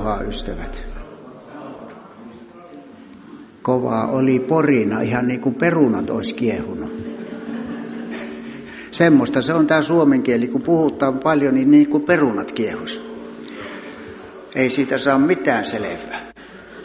rauhaa, ystävät. Kovaa oli porina, ihan niin kuin perunat olisi kiehunut. Semmoista se on tämä suomen kieli, kun puhutaan paljon, niin kuin perunat kiehus. Ei siitä saa mitään selvää.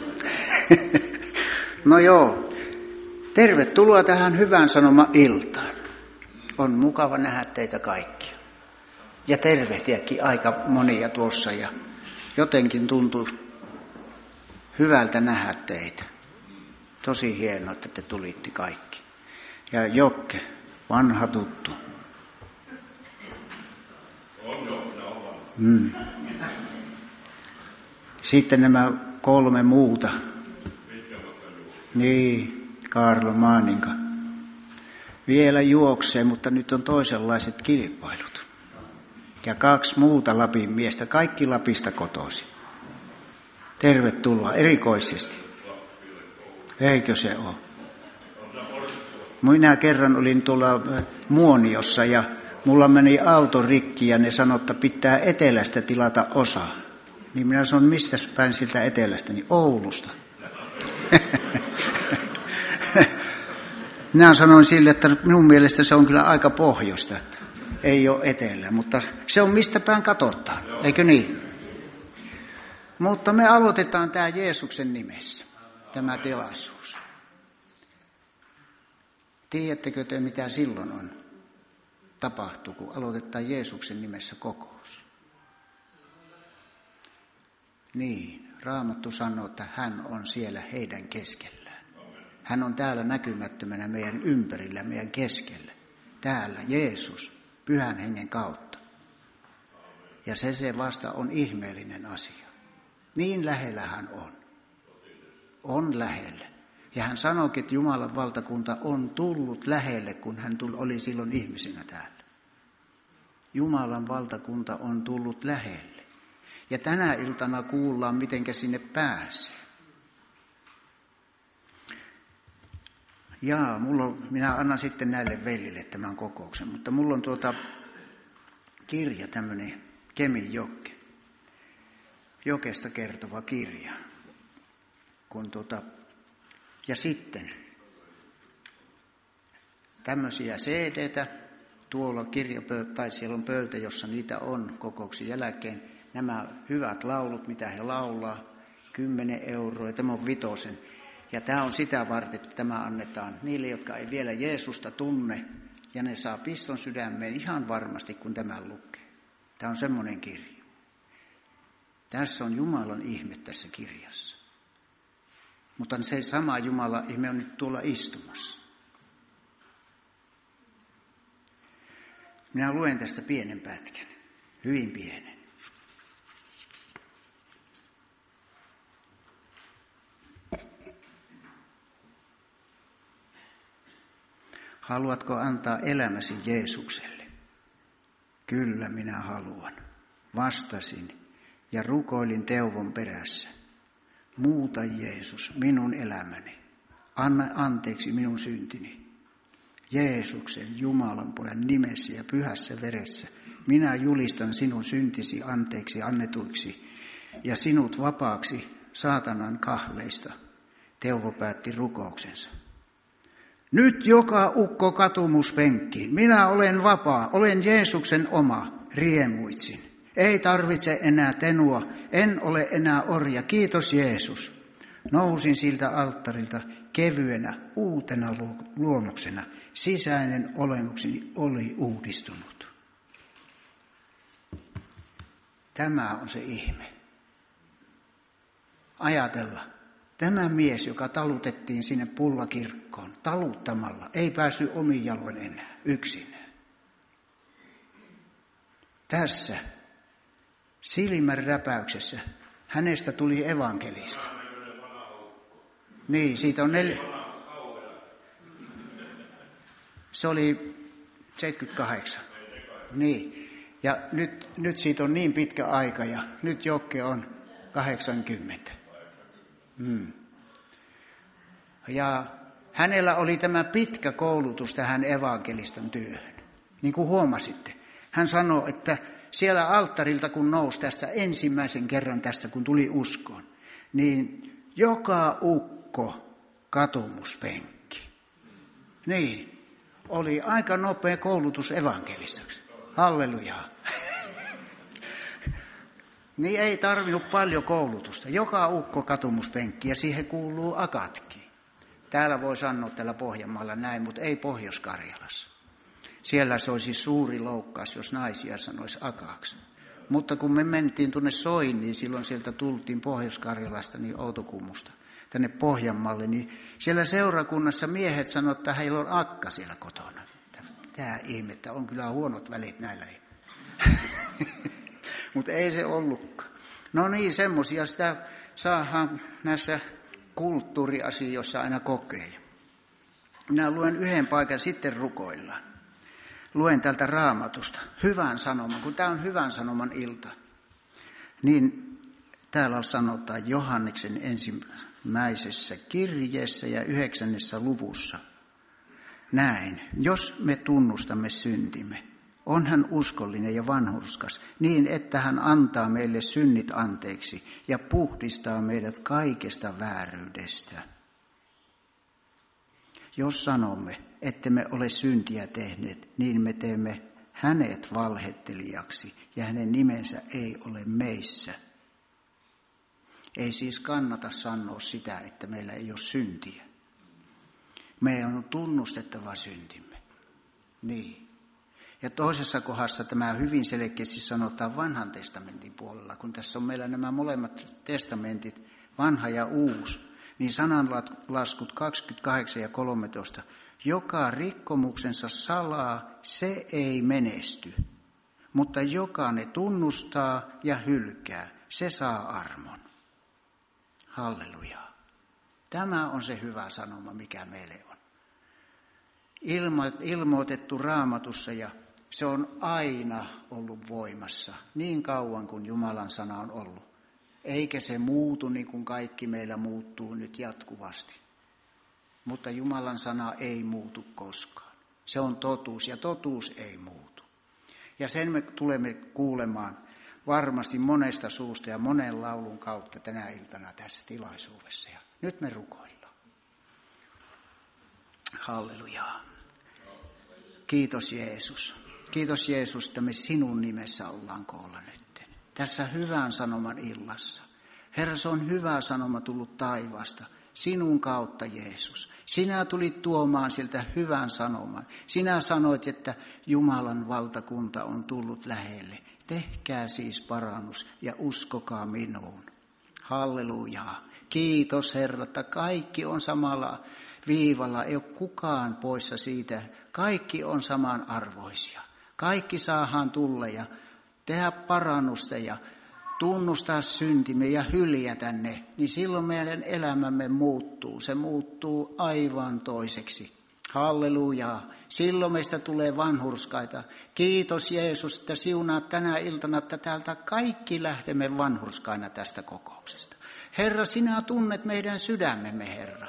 No joo, tervetuloa tähän Hyvän Sanoman iltaan. On mukava nähdä teitä kaikkia. Ja tervehtiäkin aika monia tuossa ja jotenkin tuntuu hyvältä nähdä teitä. Tosi hienoa, että te tulitte kaikki. Ja Jokke, vanha tuttu. Sitten nämä 3 muuta. Niin, Kaarlo Maaninka. Vielä juoksee, mutta nyt on toisenlaiset kilpailut. Ja 2 muuta Lapin miestä, kaikki Lapista kotoisin. Tervetuloa erikoisesti. Eikö se ole? Minä kerran olin tuolla Muoniossa ja mulla meni auto rikki ja ne sanoi, että pitää etelästä tilata osa. Niin minä sanon, mistä päin siltä etelästä? Niin Oulusta. Minä sanoin sille, että minun mielestä se on kyllä aika pohjoista, että ei ole etelä, mutta se on mistä päin katsotaan, eikö niin? Mutta me aloitetaan tämä Jeesuksen nimessä, tämä tilaisuus. Tiedättekö te, mitä silloin on tapahtuu, kun aloitetaan Jeesuksen nimessä kokous? Niin, Raamattu sanoo, että hän on siellä heidän keskellään. Hän on täällä näkymättömänä meidän ympärillä, meidän keskellä. Täällä Jeesus, Pyhän Hengen kautta. Ja se vasta on ihmeellinen asia. Niin lähellä hän on. On lähellä. Ja hän sanoikin, että Jumalan valtakunta on tullut lähelle, kun hän oli silloin ihmisenä täällä. Jumalan valtakunta on tullut lähelle. Ja tänä iltana kuullaan, mitenkä sinne pääsee. Jaa, minä annan sitten näille veljille tämän kokouksen, mutta mulla on kirja, tämmöinen Kemin Jokke. Jokesta kertova kirja. Ja sitten tämmöisiä CD-tä, tuolla tai siellä on pöytä, jossa niitä on kokouksen jälkeen. Nämä hyvät laulut, mitä he laulaa, 10 €, ja tämä on 5. Ja tämä on sitä varten, että tämä annetaan niille, jotka ei vielä Jeesusta tunne, ja ne saa piston sydämeen ihan varmasti, kun tämän lukee. Tämä on semmoinen kirja. Tässä on Jumalan ihme tässä kirjassa. Mutta se sama Jumalan ihme on nyt tuolla istumassa. Minä luen tästä pienen pätkän, hyvin pienen. Haluatko antaa elämäsi Jeesukselle? Kyllä, minä haluan. Vastasin ja rukoilin Teuvon perässä. Muuta Jeesus minun elämäni. Anna anteeksi minun syntini. Jeesuksen Jumalan pojan nimessä ja pyhässä veressä minä julistan sinun syntisi anteeksi annetuiksi ja sinut vapaaksi saatanan kahleista. Teuvo päätti rukouksensa. Nyt joka ukko katumuspenkkiin. Minä olen vapaa, olen Jeesuksen oma, riemuitsin. Ei tarvitse enää tenua, en ole enää orja, kiitos Jeesus. Nousin siltä alttarilta kevyenä, uutena luomuksena. Sisäinen olemukseni oli uudistunut. Tämä on se ihme. Ajatella. Tämä mies, joka talutettiin sinne pullakirkkoon, taluttamalla, ei päässyt omiin jaloin enää, yksinään. Tässä silmänräpäyksessä hänestä tuli evankelista. Niin, siitä on Se oli 78. Niin, ja nyt siitä on niin pitkä aika ja nyt Jokke on 80. Ja hänellä oli tämä pitkä koulutus tähän evankelistan työhön. Niin kuin huomasitte, hän sanoi, että siellä alttarilta kun nousi tästä ensimmäisen kerran tästä, kun tuli uskoon, niin joka ukko katumuspenkki. Niin, oli aika nopea koulutus evankelisaksi. Hallelujaa. Niin ei tarvinnut paljon koulutusta. Joka ukko katumuspenkki ja siihen kuuluu akatkin. Täällä voi sanoa täällä Pohjanmaalla näin, mutta ei Pohjois-Karjalassa. Siellä se olisi suuri loukkaus, jos naisia sanoisi akaksi. Mutta kun me mentiin tuonne Soin, niin silloin sieltä tultiin Pohjois-Karjalasta, niin Outokummusta, tänne Pohjanmaalle, niin siellä seurakunnassa miehet sanoivat, että heillä on akka siellä kotona. Tämä ihmettä, on kyllä huonot välit näillä. Mutta ei se ollutkaan. No niin, semmoisia sitä saadaan näissä kulttuuriasioissa aina kokea. Minä luen yhden paikan, sitten rukoillaan. Luen tältä Raamatusta hyvän sanoman, kun tämä on hyvän sanoman ilta. Niin täällä sanotaan Johanneksen ensimmäisessä kirjeessä ja 9. luvussa. Näin, jos me tunnustamme syntimme, on hän uskollinen ja vanhurskas, niin että hän antaa meille synnit anteeksi ja puhdistaa meidät kaikesta vääryydestä. Jos sanomme, ettemme ole syntiä tehneet, niin me teemme hänet valhettelijaksi ja hänen nimensä ei ole meissä. Ei siis kannata sanoa sitä, että meillä ei ole syntiä. Meidän on tunnustettava syntimme. Niin. Ja toisessa kohdassa tämä hyvin selkeästi sanotaan vanhan testamentin puolella, kun tässä on meillä nämä molemmat testamentit, vanha ja uusi, niin sananlaskut 28 ja 13. Joka rikkomuksensa salaa, se ei menesty, mutta joka ne tunnustaa ja hylkää, se saa armon. Halleluja. Tämä on se hyvä sanoma, mikä meille on. Ilmoitettu Raamatussa ja se on aina ollut voimassa niin kauan kuin Jumalan sana on ollut. Eikä se muutu niin kuin kaikki meillä muuttuu nyt jatkuvasti. Mutta Jumalan sana ei muutu koskaan. Se on totuus ja totuus ei muutu. Ja sen me tulemme kuulemaan varmasti monesta suusta ja monen laulun kautta tänä iltana tässä tilaisuudessa. Ja nyt me rukoillaan. Hallelujaa. Kiitos Jeesus. Kiitos Jeesus, että me sinun nimessä ollaan koolla nyt. Tässä hyvän sanoman illassa. Herra, se on hyvä sanoma tullut taivaasta. Sinun kautta Jeesus. Sinä tulit tuomaan siltä hyvän sanoman. Sinä sanoit, että Jumalan valtakunta on tullut lähelle. Tehkää siis parannus ja uskokaa minuun. Hallelujaa. Kiitos Herra, että kaikki on samalla viivalla. Ei ole kukaan poissa siitä. Kaikki on samanarvoisia. Kaikki saadaan tulla ja tehdä parannusta ja tunnustaa syntimme ja hyljätä ne, niin silloin meidän elämämme muuttuu. Se muuttuu aivan toiseksi. Hallelujaa. Silloin meistä tulee vanhurskaita. Kiitos Jeesus, että siunaat tänä iltana, että täältä kaikki lähdemme vanhurskaina tästä kokouksesta. Herra, sinä tunnet meidän sydämemme, Herra.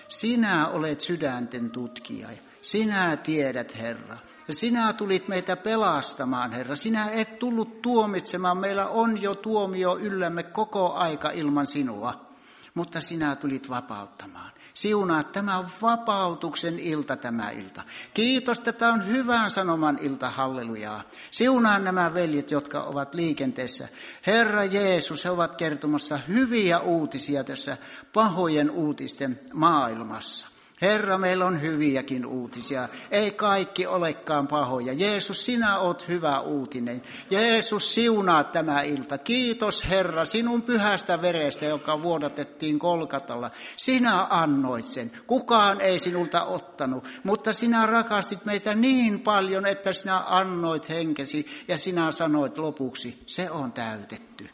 Sinä olet sydänten tutkija. Sinä tiedät, Herra. Ja sinä tulit meitä pelastamaan, Herra. Sinä et tullut tuomitsemaan. Meillä on jo tuomio yllämme koko aika ilman sinua. Mutta sinä tulit vapauttamaan. Siunaa, tämä on vapautuksen ilta tämä ilta. Kiitos, että tämä on hyvän sanoman ilta, hallelujaa. Siunaa nämä veljet, jotka ovat liikenteessä. Herra Jeesus, he ovat kertomassa hyviä uutisia tässä pahojen uutisten maailmassa. Herra, meillä on hyviäkin uutisia. Ei kaikki olekaan pahoja. Jeesus, sinä oot hyvä uutinen. Jeesus, siunaa tämä ilta. Kiitos Herra sinun pyhästä verestä, joka vuodatettiin Golgatalla. Sinä annoit sen. Kukaan ei sinulta ottanut, mutta sinä rakastit meitä niin paljon, että sinä annoit henkesi ja sinä sanoit lopuksi, se on täytetty.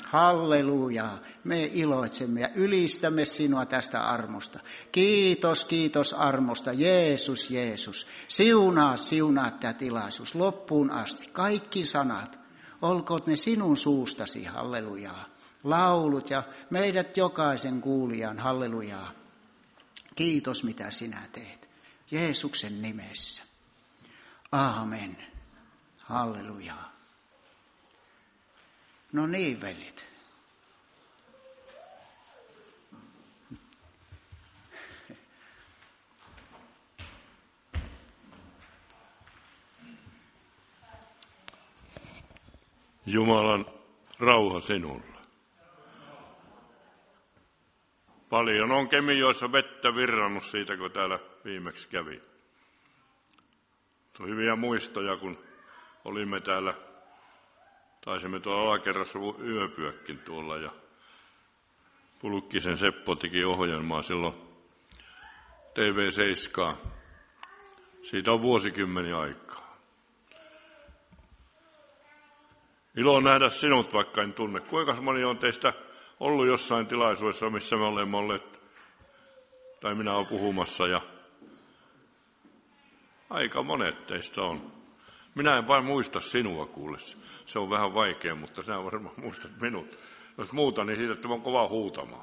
Halleluja, me iloitsemme ja ylistämme sinua tästä armosta. Kiitos, kiitos armosta. Jeesus, Jeesus. Siunaa tämä tilaisuus loppuun asti. Kaikki sanat, olkoot ne sinun suustasi, hallelujaa. Laulut ja meidät jokaisen kuulijan, hallelujaa. Kiitos, mitä sinä teet. Jeesuksen nimessä. Aamen. Hallelujaa. No niin, veljet. Jumalan rauha sinulle. Paljon on Kemijoessa vettä virrannut siitä, kun täällä viimeksi kävi. On hyviä muistoja, kun olimme täällä, taisimme tuolla alakerrassa yöpyäkin tuolla, ja Pulkkisen Seppo teki ohjelmaa silloin TV7. Siitä on vuosikymmeniä aikaa. Ilo nähdä sinut, vaikka en tunne. Kuinka moni on teistä ollut jossain tilaisuudessa, missä me olemme olleet, tai minä olen puhumassa, ja aika monet teistä on. Minä en vain muista sinua, kuule. Se on vähän vaikea, mutta sinä varmaan muistat minut. Jos muuta, niin siitä on kova huutamaan.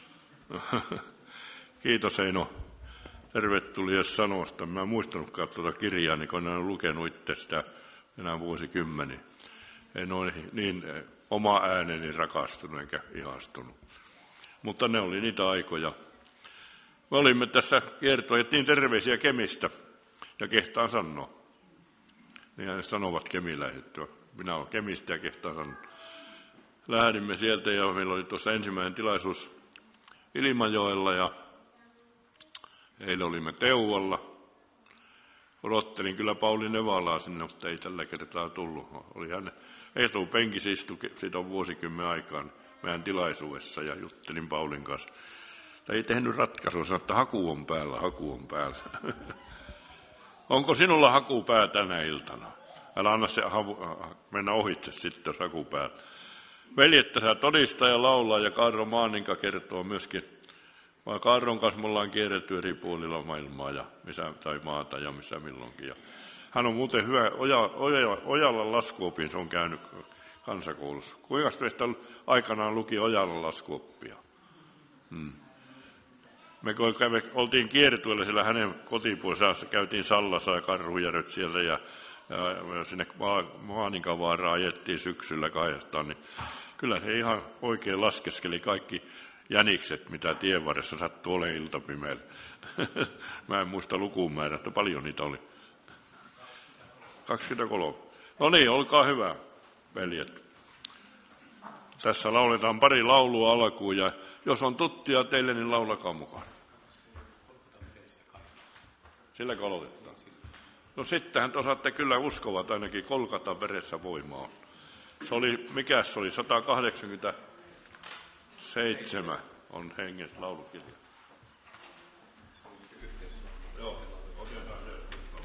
Kiitos Eino. Tervetuloa sanosta. Mä en muistanutkaan tuota kirjaa, niin kun en ole lukenut itse sitä enää vuosikymmeniä. En ole niin oma ääneni rakastunut eikä ihastunut. Mutta ne oli niitä aikoja. Me olimme tässä kiertoettiin terveisiä Kemistä, ja kehtaan sanoa. Niin he sanovat kemiläiset. Minä olen Kemistä ja kehtaan sanoa. Lähdimme sieltä ja meillä oli tuossa ensimmäinen tilaisuus Ilmajoella ja eilen olimme Teuvalla. Odottelin kyllä Pauli Nevalaa sinne, mutta ei tällä kertaa tullut. Oli hän etupenkissä istui, siitä on vuosikymmen aikaan meidän tilaisuudessa ja juttelin Paulin kanssa. Ei tehnyt ratkaisua, sanoi, että haku on päällä. Onko sinulla hakupää tänä iltana? Älä anna se mennä ohitse sitten, jos hakupää. Veljet tässä todistaa ja laulaa ja Kaarro Maaninka kertoo myöskin. Vaan Kaarron kanssa me ollaan kierretty eri puolilla maailmaa ja tai maata ja missä milloinkin. Ja hän on muuten hyvä Ojalan laskuopin, se on käynyt kansakoulussa. Kuinka teistä aikanaan luki Ojalan laskuoppia? Me oltiin kiertueella siellä hänen kotipuolessa, käytiin Sallassa ja Karhujärvet siellä ja sinne Maaninkavaaraan ajettiin syksyllä kahdestaan, niin kyllä se ihan oikein laskeskeli kaikki jänikset, mitä tien varressa sattui olemaan iltapimeellä. Mä en muista lukumäärää, että paljon niitä oli. 23. No niin, olkaa hyvä, veljet. Tässä lauletaan pari laulua alkuun ja jos on tuttia teille, niin laulakaa mukaan. Sillä aloitetaan. No sittenhän te osaatte kyllä uskovat ainakin Kolkatan veressä voimaa. Se oli, mikäs se oli, 187 on hengessä laulukirja. Joo, otetaan se.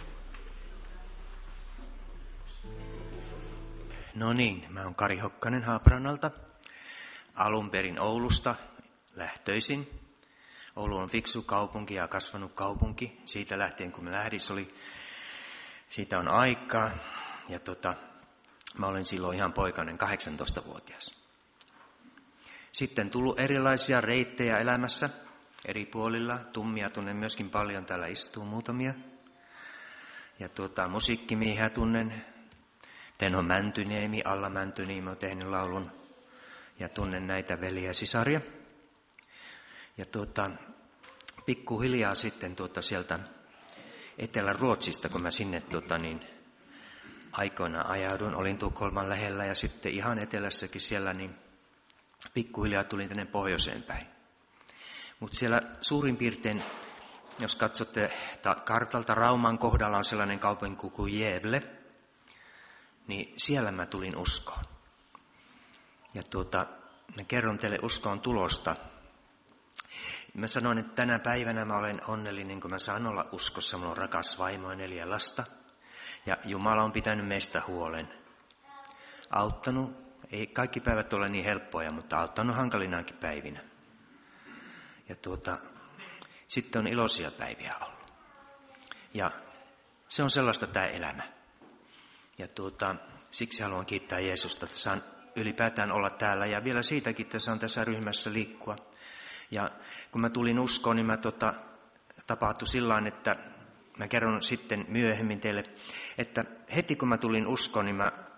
No niin, mä oon Kari Hokkanen Haaparannalta. Alun perin Oulusta lähtöisin. Oulu on fiksu kaupunki ja kasvanut kaupunki. Siitä lähtien, kun mä lähdin, siitä on aikaa. Ja mä olin silloin ihan poikainen, 18-vuotias. Sitten tullut erilaisia reittejä elämässä eri puolilla. Tummia tunnen myöskin paljon, täällä istuu muutamia. Ja musiikkimiehiä tunnen. Tenho Mäntyniemi, Alla Mäntyniemi on tehnyt laulun. Ja tunnen näitä veliä ja sisaria. Ja pikkuhiljaa sitten sieltä Etelä-Ruotsista, kun mä sinne aikoinaan ajaudun, olin Tukholman lähellä ja sitten ihan etelässäkin siellä, niin pikkuhiljaa tulin tänne pohjoiseen päin. Mutta siellä suurin piirtein, jos katsotte kartalta, Rauman kohdalla on sellainen kaupunki kuin Gävle, niin siellä mä tulin uskoon. Ja mä kerron teille uskoon tulosta. Mä sanoin, että tänä päivänä mä olen onnellinen, kun mä saan olla uskossa. Mulla on rakas vaimo ja 4 lasta. Ja Jumala on pitänyt meistä huolen. Auttanut, ei kaikki päivät ole niin helppoja, mutta auttanut hankalinaankin päivinä. Ja sitten on iloisia päiviä ollut. Ja se on sellaista tämä elämä. Ja siksi haluan kiittää Jeesusta, että saan ylipäätään olla täällä. Ja vielä siitäkin, että saan tässä ryhmässä liikkua. Ja kun mä tulin uskoon, niin tapahtui sillain, että mä kerron sitten myöhemmin teille, että heti kun mä tulin uskoon, niin mä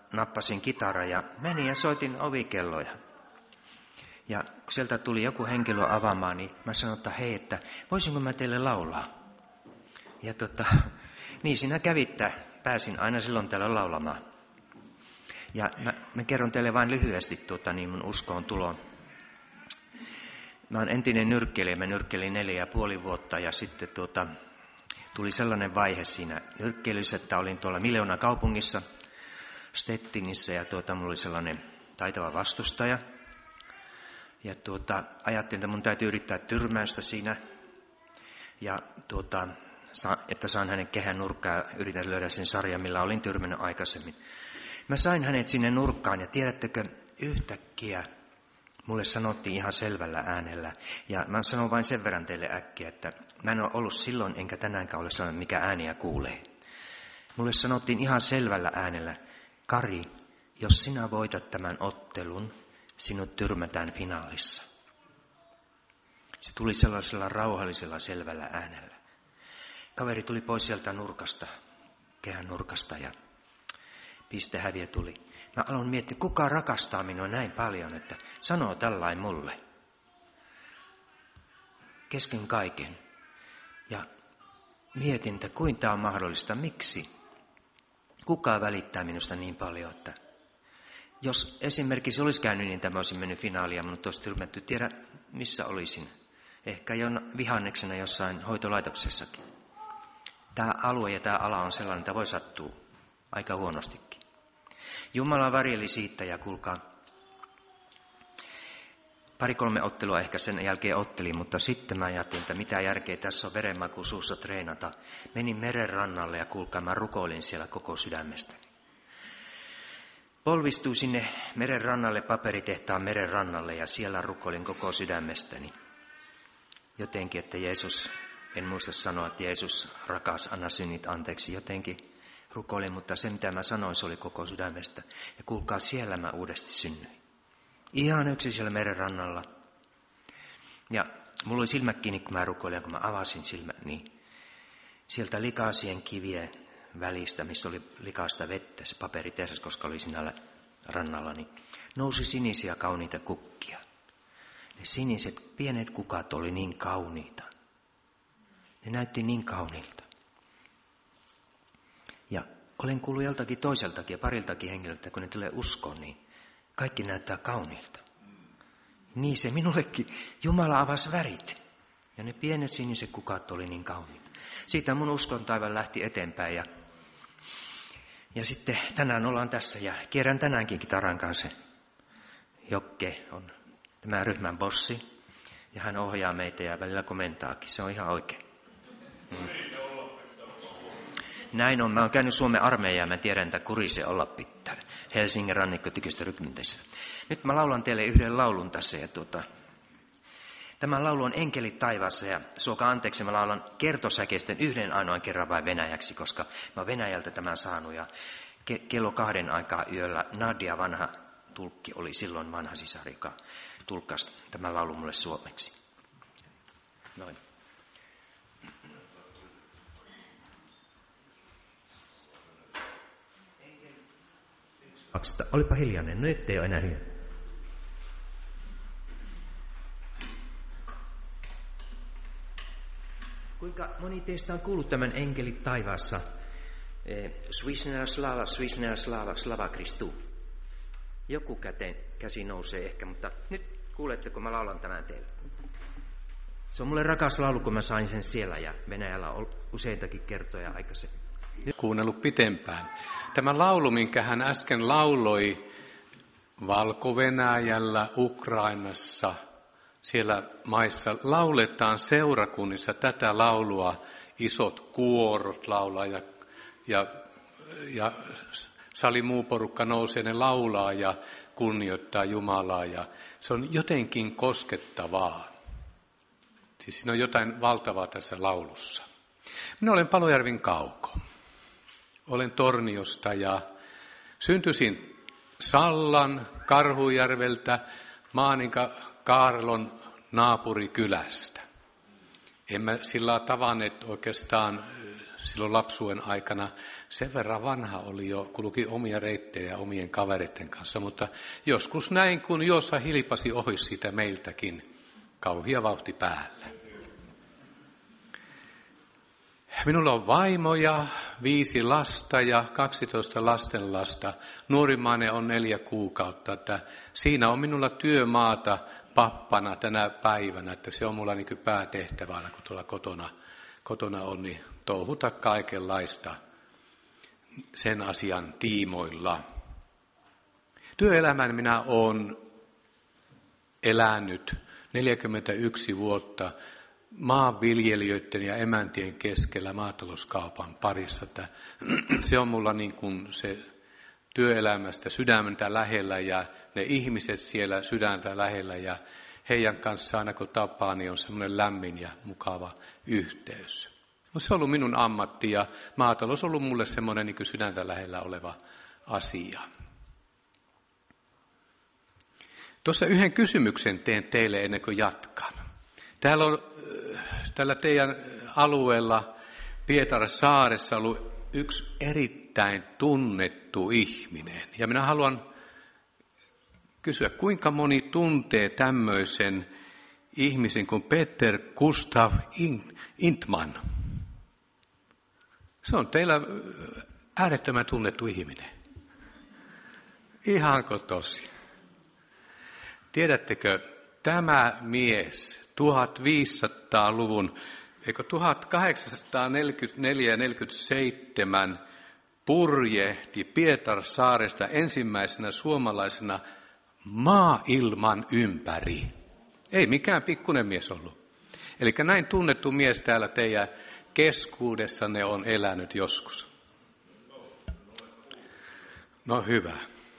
nappasin kitaran ja menin ja soitin ovikelloja. Ja kun sieltä tuli joku henkilö avaamaan, niin mä sanoin, että hei, että voisinko mä teille laulaa? Ja niin siinä kävittää. Pääsin aina silloin täällä laulamaan. Ja mä kerron teille vain lyhyesti niin mun uskoon tuloon. Mä oon entinen nyrkkeilijä, mä nyrkkeilin 4,5 vuotta ja sitten tuli sellainen vaihe siinä nyrkkeilyssä, että olin tuolla Miljoona kaupungissa, Stettinissä ja mulla oli sellainen taitava vastustaja. Ja ajattelin, että mun täytyy yrittää tyrmäystä siinä ja että saan hänen kehän nurkkaan ja yritän löydä sen sarjan, millä olin tyrmännyt aikaisemmin. Mä sain hänet sinne nurkkaan ja tiedättekö, yhtäkkiä mulle sanottiin ihan selvällä äänellä. Ja mä sanon vain sen verran teille äkkiä, että mä en ole ollut silloin enkä tänäänkään ole sanonut, mikä ääniä kuulee. Mulle sanottiin ihan selvällä äänellä, Kari, jos sinä voitat tämän ottelun, sinut tyrmätään finaalissa. Se tuli sellaisella rauhallisella selvällä äänellä. Kaveri tuli pois sieltä nurkasta, kehän nurkasta ja pistehäviö tuli. Mä aloin miettiä, kuka rakastaa minua näin paljon, että sanoo tällainen mulle. Kesken kaiken. Ja mietin, että kuinka tämä on mahdollista, miksi? Kuka välittää minusta niin paljon, että jos esimerkiksi olisi käynyt niin, että mä olisin mennyt finaalia, minut olisi tyrmätty, tiedä missä olisin. Ehkä jo vihanneksena jossain hoitolaitoksessakin. Tämä alue ja tämä ala on sellainen, että voi sattua aika huonostikin. Jumala varjeli siitä ja kuulkaa, 2-3 ottelua ehkä sen jälkeen ottelin, mutta sitten mä ajattelin, että mitä järkeä tässä on verenmaku suussa treenata. Menin meren rannalle ja kuulkaa, mä rukoilin siellä koko sydämestäni. Polvistuin sinne meren rannalle, paperitehtaan meren rannalle ja siellä rukoilin koko sydämestäni. Jotenkin, että Jeesus, en muista sanoa, että Jeesus rakas, anna synnit anteeksi. Jotenkin rukoilin, mutta se mitä mä sanoin, se oli koko sydämestä. Ja kuulkaa, siellä mä uudesti synnyin. Ihan yksi siellä meren rannalla. Ja mulla oli silmät kiinni, kun mä rukoilin, kun mä avasin silmät, niin sieltä likaisien kivien välistä, missä oli likaista vettä, se paperitehdas, koska oli siinä rannalla, niin nousi sinisiä kauniita kukkia. Ne siniset pienet kukat oli niin kauniita. Ne näytti niin kauniilta. Ja olen kuullut joltakin toiseltakin ja pariltakin henkilöltä, kun ne tulee uskoon, niin kaikki näyttää kauniilta. Niin se minullekin. Jumala avasi värit. Ja ne pienet siniset kukat oli niin kauniita. Siitä mun uskon taivan lähti eteenpäin. Ja sitten tänään ollaan tässä ja kierrän tänäänkin kitaran kanssa. Jokke on tämä ryhmän bossi. Ja hän ohjaa meitä ja välillä komentaakin. Se on ihan oikein. Näin on. Mä oon käynyt Suomen armeijaa ja mä tiedän, että kurise olla pitää. Helsingin rannikkotykistörykmenteistä. Nyt mä laulan teille yhden laulun tässä. Ja tämä laulu on Enkelit taivaassa ja suokaa anteeksi, mä laulan kertosäkeisten yhden ainoan kerran vain venäjäksi, koska mä oon Venäjältä tämän saanut. Ja kello 2 aikaa yöllä Nadia, vanha tulkki, oli silloin vanha sisari, joka tulkkasi tämän laulun mulle suomeksi. Noin. Olipa hiljainen, nyt ei ole enää hyvä. Kuinka moni teistä on kuullut tämän Enkelit taivaassa? Svisnera slava, slava Kristu. Joku käsi nousee ehkä, mutta nyt kuulette, kun mä laulan tämän teille. Se on mulle rakas laulu, kun mä sain sen siellä ja Venäjällä on useitakin kertoja aikaisemmin. Kuunnellut pitempään. Tämä laulu, minkä hän äsken lauloi Valko-Venäjällä, Ukrainassa, siellä maissa, lauletaan seurakunnissa tätä laulua. Isot kuorot laulaa ja salin muu porukka nousee, ne laulaa ja kunnioittaa Jumalaa. Ja se on jotenkin koskettavaa. Siis siinä on jotain valtavaa tässä laulussa. Minä olen Palojärven Kauko. Olen Torniosta ja syntyisin Sallan Karhujärveltä Maaninka Kaarlon naapurikylästä. Emme sillä tavanneet oikeastaan silloin lapsuuden aikana sen verran vanha oli jo, kulki omia reittejä omien kavereiden kanssa, mutta joskus näin, kun Joosa hilpasi ohi siitä meiltäkin, kauhia vauhti päällä. Minulla on vaimoja, 5 lasta ja 12 lastenlasta. Nuorimmainen on 4 kuukautta. Että siinä on minulla työmaata pappana tänä päivänä, että se on mulla niin kuin päätehtävänä, kun tuolla kotona on, niin touhuta kaikenlaista sen asian tiimoilla. Työelämän minä olen elänyt 41 vuotta maanviljelijöiden ja emäntien keskellä maatalouskaupan parissa. Että se on mulla niin kuin se työelämästä sydämentä lähellä ja ne ihmiset siellä sydäntä lähellä ja heidän kanssaan aina kun tapaa, niin on semmoinen lämmin ja mukava yhteys. No, se on ollut minun ammatti ja maatalous on ollut mulle semmoinen niin kuin sydäntä lähellä oleva asia. Tuossa yhden kysymyksen teen teille ennen kuin jatkan. Täällä on tällä teidän alueella Pietarsaaressa ollut yksi erittäin tunnettu ihminen. Ja minä haluan kysyä, kuinka moni tuntee tämmöisen ihmisen kuin Peter Gustav Intman? Se on teillä äärettömän tunnettu ihminen. Ihanko tosi? Tiedättekö, tämä mies 1500-luvun, eikö 1844 ja 47 purjehti Pietarsaaresta ensimmäisenä suomalaisena maailman ympäri. Ei mikään pikkuinen mies ollut. Eli näin tunnettu mies täällä teidän keskuudessanne on elänyt joskus. No hyvä.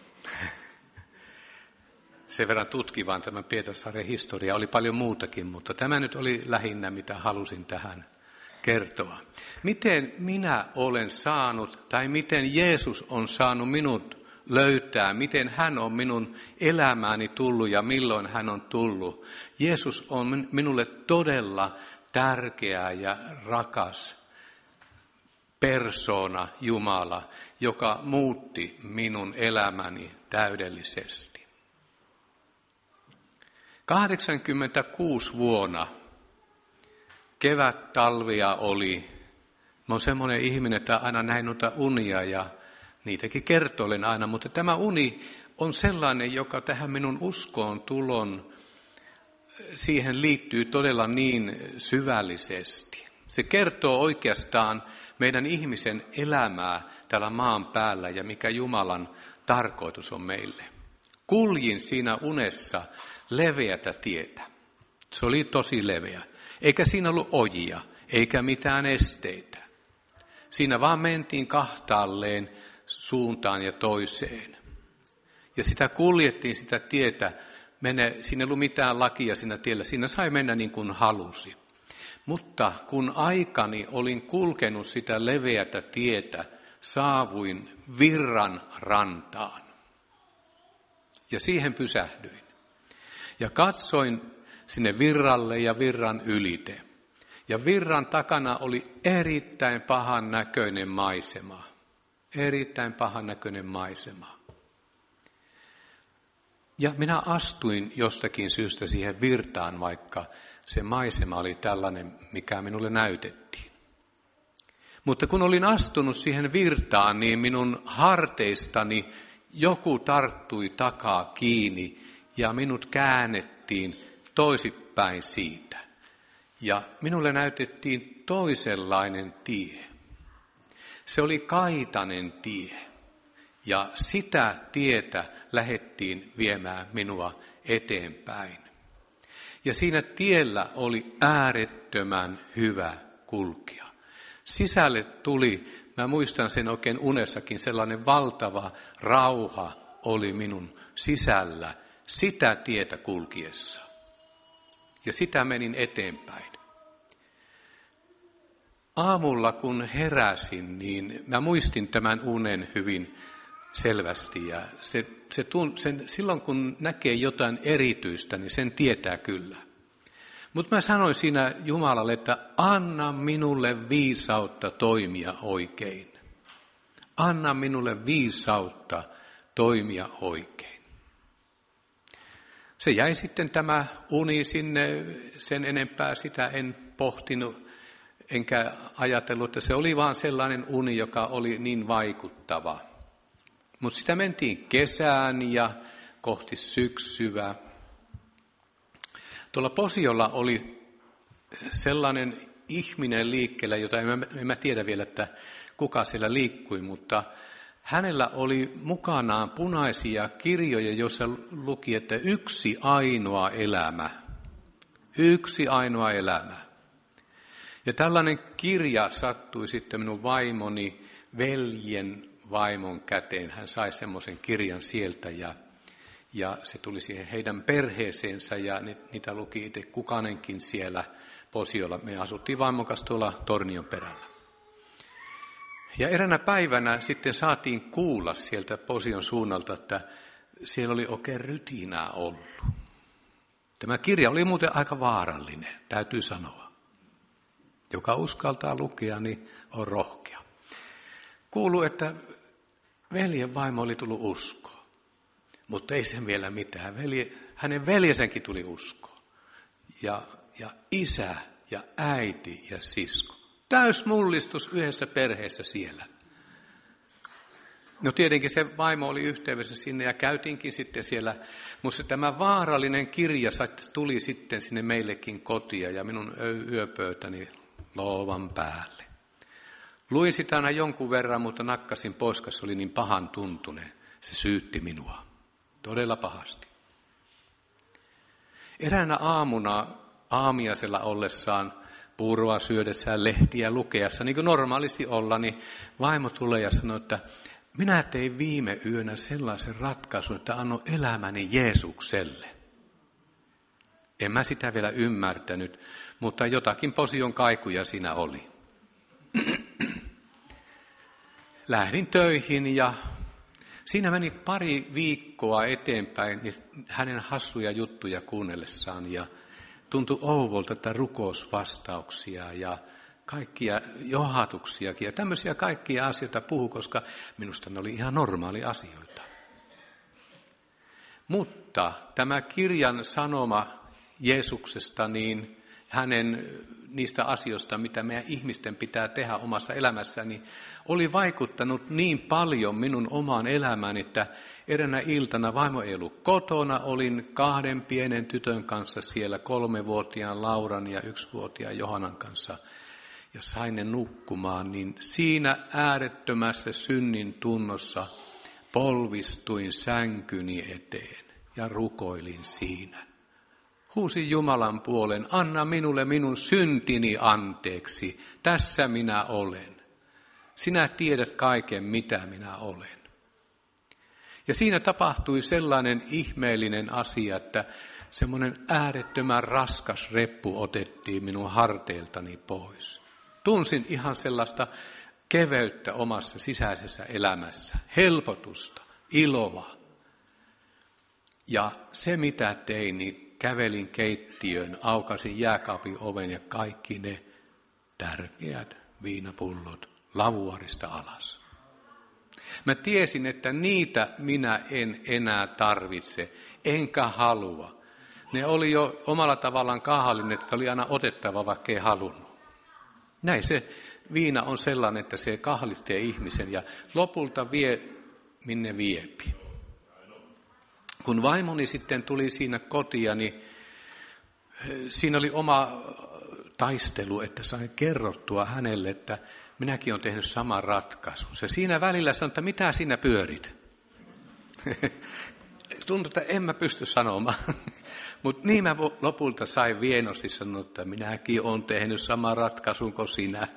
Sen verran tutkivan tämän Pietarsaaren historiaa. Oli paljon muutakin, mutta tämä nyt oli lähinnä, mitä halusin tähän kertoa. Miten minä olen saanut, tai miten Jeesus on saanut minut löytää, miten hän on minun elämääni tullut ja milloin hän on tullut. Jeesus on minulle todella tärkeä ja rakas persoona, Jumala, joka muutti minun elämäni täydellisesti. 86 vuonna kevät-talvia oli. Mä oon semmoinen ihminen, että aina näin noita unia ja niitäkin kertoilen aina, mutta tämä uni on sellainen, joka tähän minun uskoon tulon, siihen liittyy todella niin syvällisesti. Se kertoo oikeastaan meidän ihmisen elämää täällä maan päällä ja mikä Jumalan tarkoitus on meille. Kuljin siinä unessa leveätä tietä. Se oli tosi leveä. Eikä siinä ollut ojia, eikä mitään esteitä. Siinä vaan mentiin kahtaalleen suuntaan ja toiseen. Ja sitä kuljettiin sitä tietä. Siinä ei ollut mitään lakia siinä tiellä. Siinä sai mennä niin kuin halusi. Mutta kun aikani olin kulkenut sitä leveätä tietä, saavuin virran rantaan. Ja siihen pysähdyin. Ja katsoin sinne virralle ja virran ylite. Ja virran takana oli erittäin pahan näköinen maisema. Erittäin pahan näköinen maisema. Ja minä astuin jostakin syystä siihen virtaan, vaikka se maisema oli tällainen, mikä minulle näytettiin. Mutta kun olin astunut siihen virtaan, niin minun harteistani joku tarttui takaa kiinni ja minut käännettiin toisinpäin siitä. Ja minulle näytettiin toisenlainen tie. Se oli kaitainen tie. Ja sitä tietä lähdettiin viemään minua eteenpäin. Ja siinä tiellä oli äärettömän hyvä kulkea. Sisälle tuli, mä muistan sen oikein unessakin, sellainen valtava rauha oli minun sisällä sitä tietä kulkiessa. Ja sitä menin eteenpäin. Aamulla kun heräsin, niin mä muistin tämän unen hyvin selvästi. Ja silloin kun näkee jotain erityistä, niin sen tietää kyllä. Mutta mä sanoin siinä Jumalalle, että anna minulle viisautta toimia oikein. Anna minulle viisautta toimia oikein. Se jäi sitten tämä uni sinne, sen enempää sitä en pohtinut, enkä ajatellut, että se oli vaan sellainen uni, joka oli niin vaikuttava. Mutta sitä mentiin kesään ja kohti syksyä. Tuolla Posiolla oli sellainen ihminen liikkeellä, jota en mä tiedä vielä, että kuka siellä liikkui, mutta hänellä oli mukanaan punaisia kirjoja, joissa luki, että yksi ainoa elämä. Yksi ainoa elämä. Ja tällainen kirja sattui sitten minun vaimoni veljen vaimon käteen. Hän sai semmoisen kirjan sieltä ja se tuli siihen heidän perheeseensä ja niitä luki itse kukainenkin siellä Posiolla. Me asuttiin vaimon kanssa tuolla Tornion perällä. Ja eräänä päivänä sitten saatiin kuulla sieltä Posion suunnalta, että siellä oli oikein rytinää ollut. Tämä kirja oli muuten aika vaarallinen, täytyy sanoa. Joka uskaltaa lukea, niin on rohkea. Kuului, että veljen vaimo oli tullut uskoon, mutta ei sen vielä mitään. Hänen veljesenkin tuli uskoon. Ja isä ja äiti ja sisko. Täysmullistus yhdessä perheessä siellä. No tietenkin se vaimo oli yhteydessä sinne ja käytiinkin sitten siellä, mutta tämä vaarallinen kirja tuli sitten sinne meillekin kotia ja minun yöpöytäni loovan päälle. Luin sitä aina jonkun verran, mutta nakkasin pois, koska se oli niin pahan tuntunen. Se syytti minua todella pahasti. Eräänä aamuna aamiaisella ollessaan, puuroa syödessään, lehtiä lukeessa, niin kuin normaalisti olla, niin vaimo tulee ja sanoo, että minä tein viime yönä sellaisen ratkaisun, että annoin elämäni Jeesukselle. En mä sitä vielä ymmärtänyt, mutta jotakin Posion kaikuja siinä oli. Lähdin töihin ja siinä meni pari viikkoa eteenpäin niin hänen hassuja juttuja kuunnellessaan ja tuntui ouvolta, että rukousvastauksia ja kaikkia johatuksiakin ja tämmöisiä kaikkia asioita puhui, koska minusta ne oli ihan normaali asioita. Mutta tämä kirjan sanoma Jeesuksesta, niin hänen niistä asioista, mitä meidän ihmisten pitää tehdä omassa elämässäni, niin oli vaikuttanut niin paljon minun omaan elämään, että eräänä iltana vaimo ei ollut kotona, olin 2 pienen tytön kanssa siellä 3-vuotiaan Lauran ja 1-vuotiaan Johanan kanssa ja sain ne nukkumaan, niin siinä äärettömässä synnin tunnossa polvistuin sänkyni eteen ja rukoilin siinä. Huusin Jumalan puolen, anna minulle minun syntini anteeksi, tässä minä olen. Sinä tiedät kaiken, mitä minä olen. Ja siinä tapahtui sellainen ihmeellinen asia, että semmoinen äärettömän raskas reppu otettiin minun harteiltani pois. Tunsin ihan sellaista keveyttä omassa sisäisessä elämässä, helpotusta, iloa. Ja se mitä tein, niin kävelin keittiöön, aukasin jääkaapin oven ja kaikki ne tärkeät viinapullot lavuarista alas. Mä tiesin, että niitä minä en enää tarvitse, enkä halua. Ne oli jo omalla tavallaan kahallinen, että oli aina otettava, vaikka ei halunnut. Näin se viina on sellainen, että se kahlitsee ihmisen ja lopulta vie, minne viepi. Kun vaimoni sitten tuli siinä kotia, niin siinä oli oma taistelu, että sain kerrottua hänelle, että minäkin olen tehnyt saman ratkaisun. Se siinä välillä sanoi, että mitä sinä pyörit? Tuntui, että en mä pysty sanomaan. Mutta niin mä lopulta sain vienosti sanoa, että minäkin olen tehnyt saman ratkaisun kuin sinä.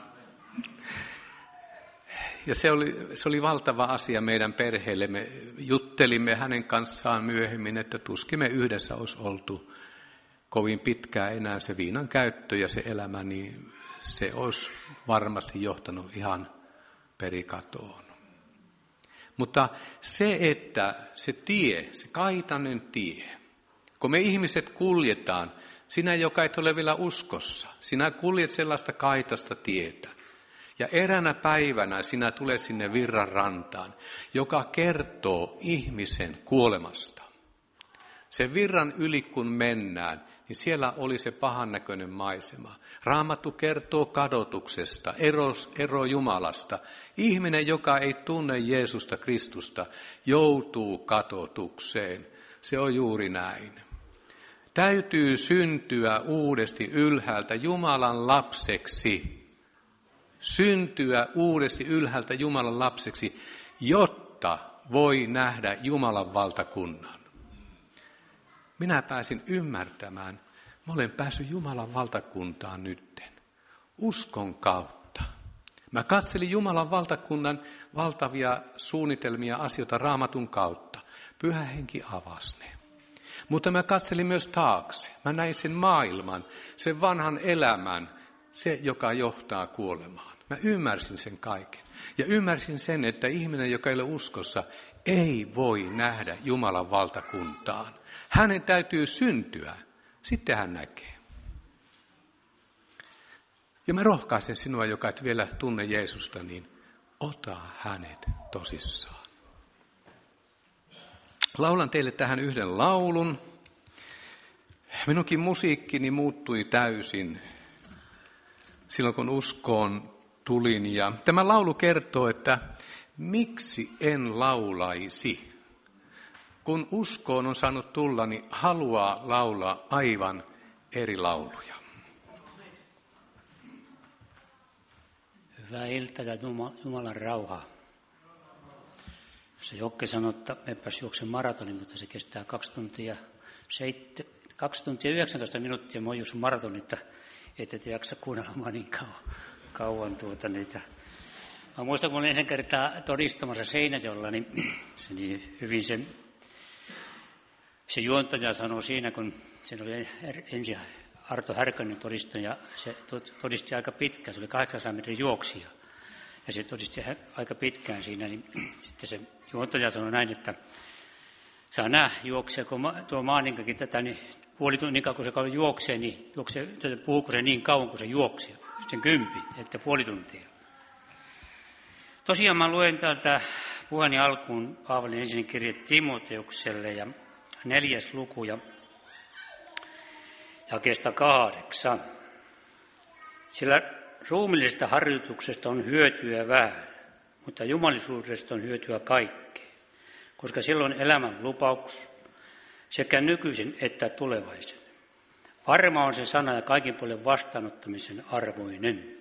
Ja se oli valtava asia meidän perheelle. Me juttelimme hänen kanssaan myöhemmin, että tuskin me yhdessä olisi oltu kovin pitkään enää se viinan käyttö ja se elämä, niin se olisi varmasti johtanut ihan perikatoon. Mutta se, että se tie, se kaitainen tie, kun me ihmiset kuljetaan, Sinä, joka et ole vielä uskossa, sinä kuljet sellaista kaitasta tietä. Ja eräänä päivänä sinä tulet sinne virran rantaan, joka kertoo ihmisen kuolemasta. Se virran yli kun mennään, niin siellä oli se pahan näköinen maisema. Raamattu kertoo kadotuksesta, ero Jumalasta. Ihminen, joka ei tunne Jeesusta Kristusta, joutuu kadotukseen. Se on juuri näin. Täytyy syntyä uudesti ylhäältä Jumalan lapseksi. Syntyä uudesti ylhäältä Jumalan lapseksi, jotta voi nähdä Jumalan valtakunnan. Minä pääsin ymmärtämään, mä olen päässyt Jumalan valtakuntaan nytten, uskon kautta. Mä katselin Jumalan valtakunnan valtavia suunnitelmia, asioita Raamatun kautta. Pyhä Henki avasi ne. Mutta mä katselin myös taakse. Mä näin sen maailman, sen vanhan elämän, se joka johtaa kuolemaan. Mä ymmärsin sen kaiken. Ja ymmärsin sen, että ihminen, joka ei ole uskossa, ei voi nähdä Jumalan valtakuntaan. Hänen täytyy syntyä, sitten hän näkee. Ja mä rohkaisen sinua, joka et vielä tunne Jeesusta, niin ota hänet tosissaan. Laulan teille tähän yhden laulun. Minunkin musiikkini muuttui täysin silloin, kun uskoon tulin. Ja tämä laulu kertoo, että miksi en laulaisi? Kun uskoon on saanut tulla, niin haluaa laulaa aivan eri lauluja. Hyvää iltaa ja Jumalan rauhaa. Se Jokke sanoi, että mepäs juoksen maratonin, mutta se kestää 2 tuntia 19 minuuttia. Mä oon juossut maratonin, että ette jaksa kuunnella mua niin kauan niitä. Mä muistan, kun olin ensin kertaa todistamassa Seinäjoella, niin se niin hyvin se juontaja sanoi siinä, kun siinä oli ensin Arto Härkönen todistanut, ja se todisti aika pitkään, se oli 800 metrin juoksija. Ja se todisti aika pitkään siinä, niin sitten se juontaja sanoi näin, että saa nää juoksee, kun tuo Maaninkakin tätä, niin puoli tunnin kun se juoksee, niin puhuuko se niin kauan kuin se juoksee, sen 10, että puoli tuntia. Tosiaan mä luen täältä puheeni alkuun Paavalin ensimmäinen kirje Timoteukselle ja 4. luku ja jakeesta 8. Sillä ruumillisesta harjoituksesta on hyötyä vähän, mutta jumalisuudesta on hyötyä kaikkea, koska silloin elämän lupaus sekä nykyisen että tulevaisen. Varma on se sana ja kaikin puolin vastaanottamisen arvoinen.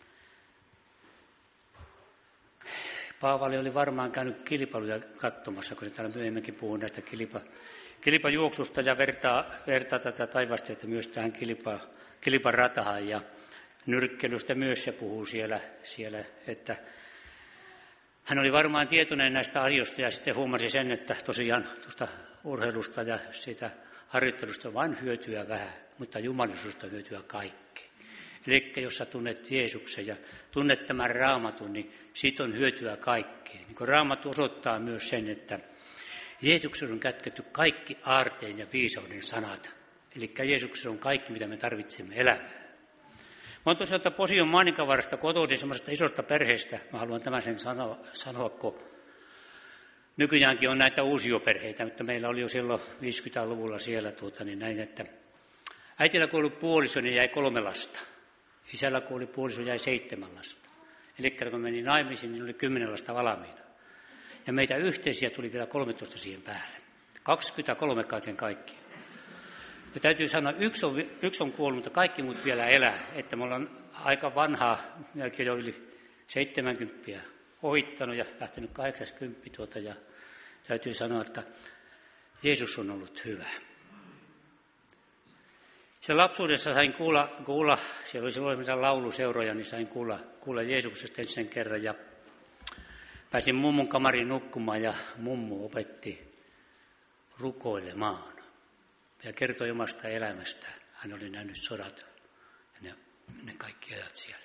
Paavali oli varmaan käynyt kilpailuja katsomassa, kun se täällä myöhemminkin puhuu näistä kilpajuoksusta ja vertaa tätä taivasteetta myös tähän kilparatahan ja nyrkkeilystä myös se puhuu siellä, että hän oli varmaan tietoinen näistä asioista ja sitten huomasi sen, että tosiaan tuosta urheilusta ja siitä harjoittelusta on vain hyötyä vähän, mutta jumalisuudesta on hyötyä kaikki. Eli jos sä tunnet Jeesuksen ja tunnet tämän Raamatun, niin siitä on hyötyä kaikkeen. Niin Raamattu osoittaa myös sen, että Jeesuksessa on kätketty kaikki aarteen ja viisauden sanat. Eli Jeesuksessa on kaikki, mitä me tarvitsemme elämään. Mä oon tosiaan Posion Maaninkavarasta kotoisin semmoisesta isosta perheestä. Mä haluan tämän sen sanoa, kun nykyäänkin on näitä uusioperheitä, mutta meillä oli jo silloin 50-luvulla siellä niin näin, että äitillä kuoli puoliso, niin jäi 3 lasta. Isällä kuoli puoliso, jäi 7 lasta. Eli kun meni naimisiin, niin oli 10 lasta valmiina. Ja meitä yhteisiä tuli vielä 13 siihen päälle. 23 kaiken kaikkiaan. Ja täytyy sanoa, yksi on kuollut, mutta kaikki muut vielä elää. Että me ollaan aika vanhaa, minäkin jo yli 70 ohittanut ja lähtenyt 80 ja täytyy sanoa, että Jeesus on ollut hyvä. Siellä lapsuudessa sain kuulla, siellä oli silloin mitään lauluseuroja, niin sain kuulla Jeesuksesta ensin kerran ja pääsin mummun kamariin nukkumaan ja mummu opetti rukoilemaan ja kertoi omasta elämästä. Hän oli nähnyt sodat ja ne kaikki ajat siellä.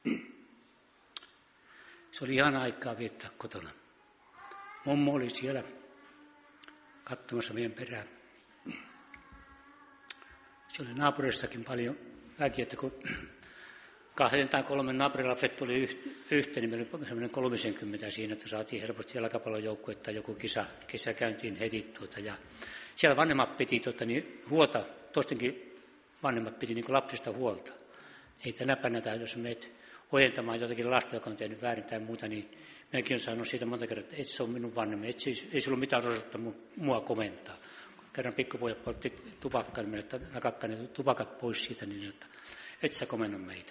Se oli ihana aikaa viettää kotona. Mummo oli siellä katsomassa meidän perään. Se oli naapurissakin paljon väkiä, että kun 2 tai 3 naapurilapset tuli yhteen, niin meillä oli semmoinen 30 siinä, että saatiin helposti jalkapallojoukkuetta tai joku kisa käyntiin heti. Ja siellä vanhemmat piti niin huolta, toistenkin vanhemmat piti niin lapsista huolta. Ei tänä päivänä, jos menet ojentamaan jotakin lasta, joka on tehnyt väärin tai muuta, niin minäkin olen saanut siitä monta kertaa, että et se on minun vanhemmat, ei sulla ole mitään osoittaa mua komentaa. Kerran pikkupojat poltti tupakkaa, niin että nakakka ne tupakat pois siitä, niin että et sä komenna meitä.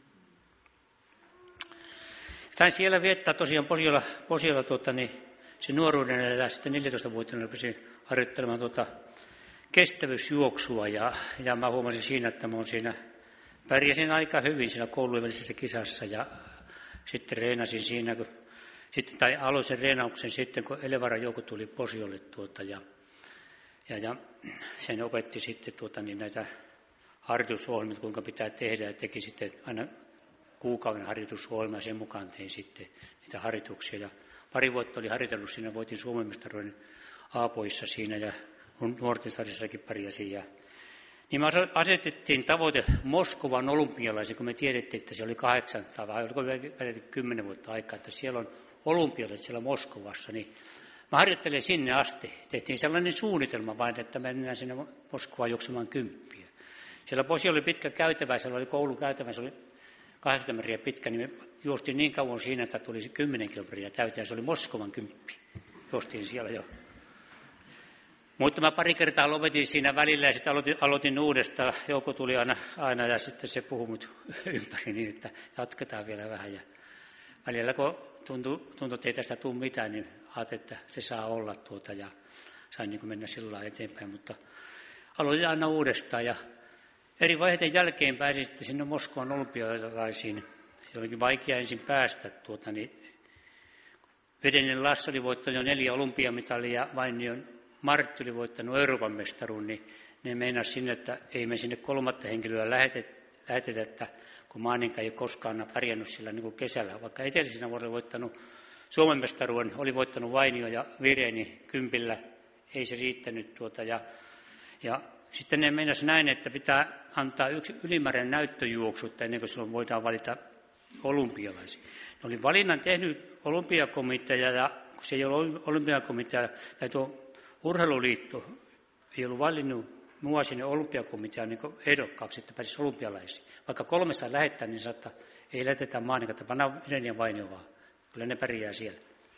Sain siellä viettää tosiaan Posiolla se nuoruuden ja sitten 14-vuotiaana rupesin harjoittelemaan kestävyysjuoksua ja mä huomasin siinä, että mä pärjäsin aika hyvin siinä koulujen välisessä kisassa ja sitten reenasin siinä, tai aloin sen reenauksen sitten, kun Elevaran joukko tuli Posiolle ja sen opetti sitten niin näitä harjoitusohjelmia, kuinka pitää tehdä ja teki sitten aina kuukauden harjoitusohjelma ja sen mukaan tein sitten niitä harjoituksia. Ja pari vuotta oli harjoitellut siinä, voitin Suomen mestaruuden A-poissa siinä ja nuorten sarjassakin pärjäsin. Niin me asetettiin tavoite Moskovan olympialaisiin, kun me tiedettiin, että se oli 8 tai oliko 10 vuotta aikaa, että siellä on olympialaiset siellä Moskovassa, niin mä harjoittelin sinne asti. Tehtiin sellainen suunnitelma vain, että mennään sinne Moskovaan juoksemaan 10. Siellä Posiolla oli pitkä käytävä, siellä oli koulukäytävä, se oli 80 metriä pitkä, niin me juostiin niin kauan siinä, että tuli 10 kilometriä täyteen, se oli Moskovan 10. Juostiin siellä jo. Mutta mä pari kertaa lopetin siinä välillä ja sitten aloitin uudestaan. Joukko tuli aina ja sitten se puhui mut ympäri niin, että jatketaan vielä vähän. Ja välillä kun tuntui, että ei tästä tule mitään, niin ajattelin, että se saa olla ja sain niin mennä sillä lailla eteenpäin. Mutta aloitin aina uudestaan ja eri vaiheiden jälkeen pääsin sitten sinne Moskovan olympialaisiin. Se olikin vaikea ensin päästä niin Vedenen Lasse oli voittanut 4 olympiamitalia, Vainion Martti oli voittanut Euroopan mestaruun, niin ne meinasi sinne, että ei me sinne 3. henkilöä lähetetä, että kun Maaninka ei ole koskaan pärjännyt sillä niin kuin kesällä. Vaikka edellisenä vuonna oli voittanut Suomen mestaruuden, oli voittanut Vainio ja Vireni 10, ei se riittänyt ja sitten ne meinasi näin, että pitää antaa yksi ylimääräinen näyttöjuoksu, ennen kuin silloin voidaan valita olympialaisia. Ne oli valinnan tehnyt olympiakomitea ja kun se ei ollut olympiakomitea tai tuo urheiluliitto ei ollut valinnut mua sinne olympiakomiteaan niin ehdokkaaksi, että pääsisi olympialaisiin. Vaikka 3 saa lähettää, niin saattaa, ei lähetetä Maanika, että pannaan Vireni ja Vainio vaan. Kyllä ne pärjää siellä.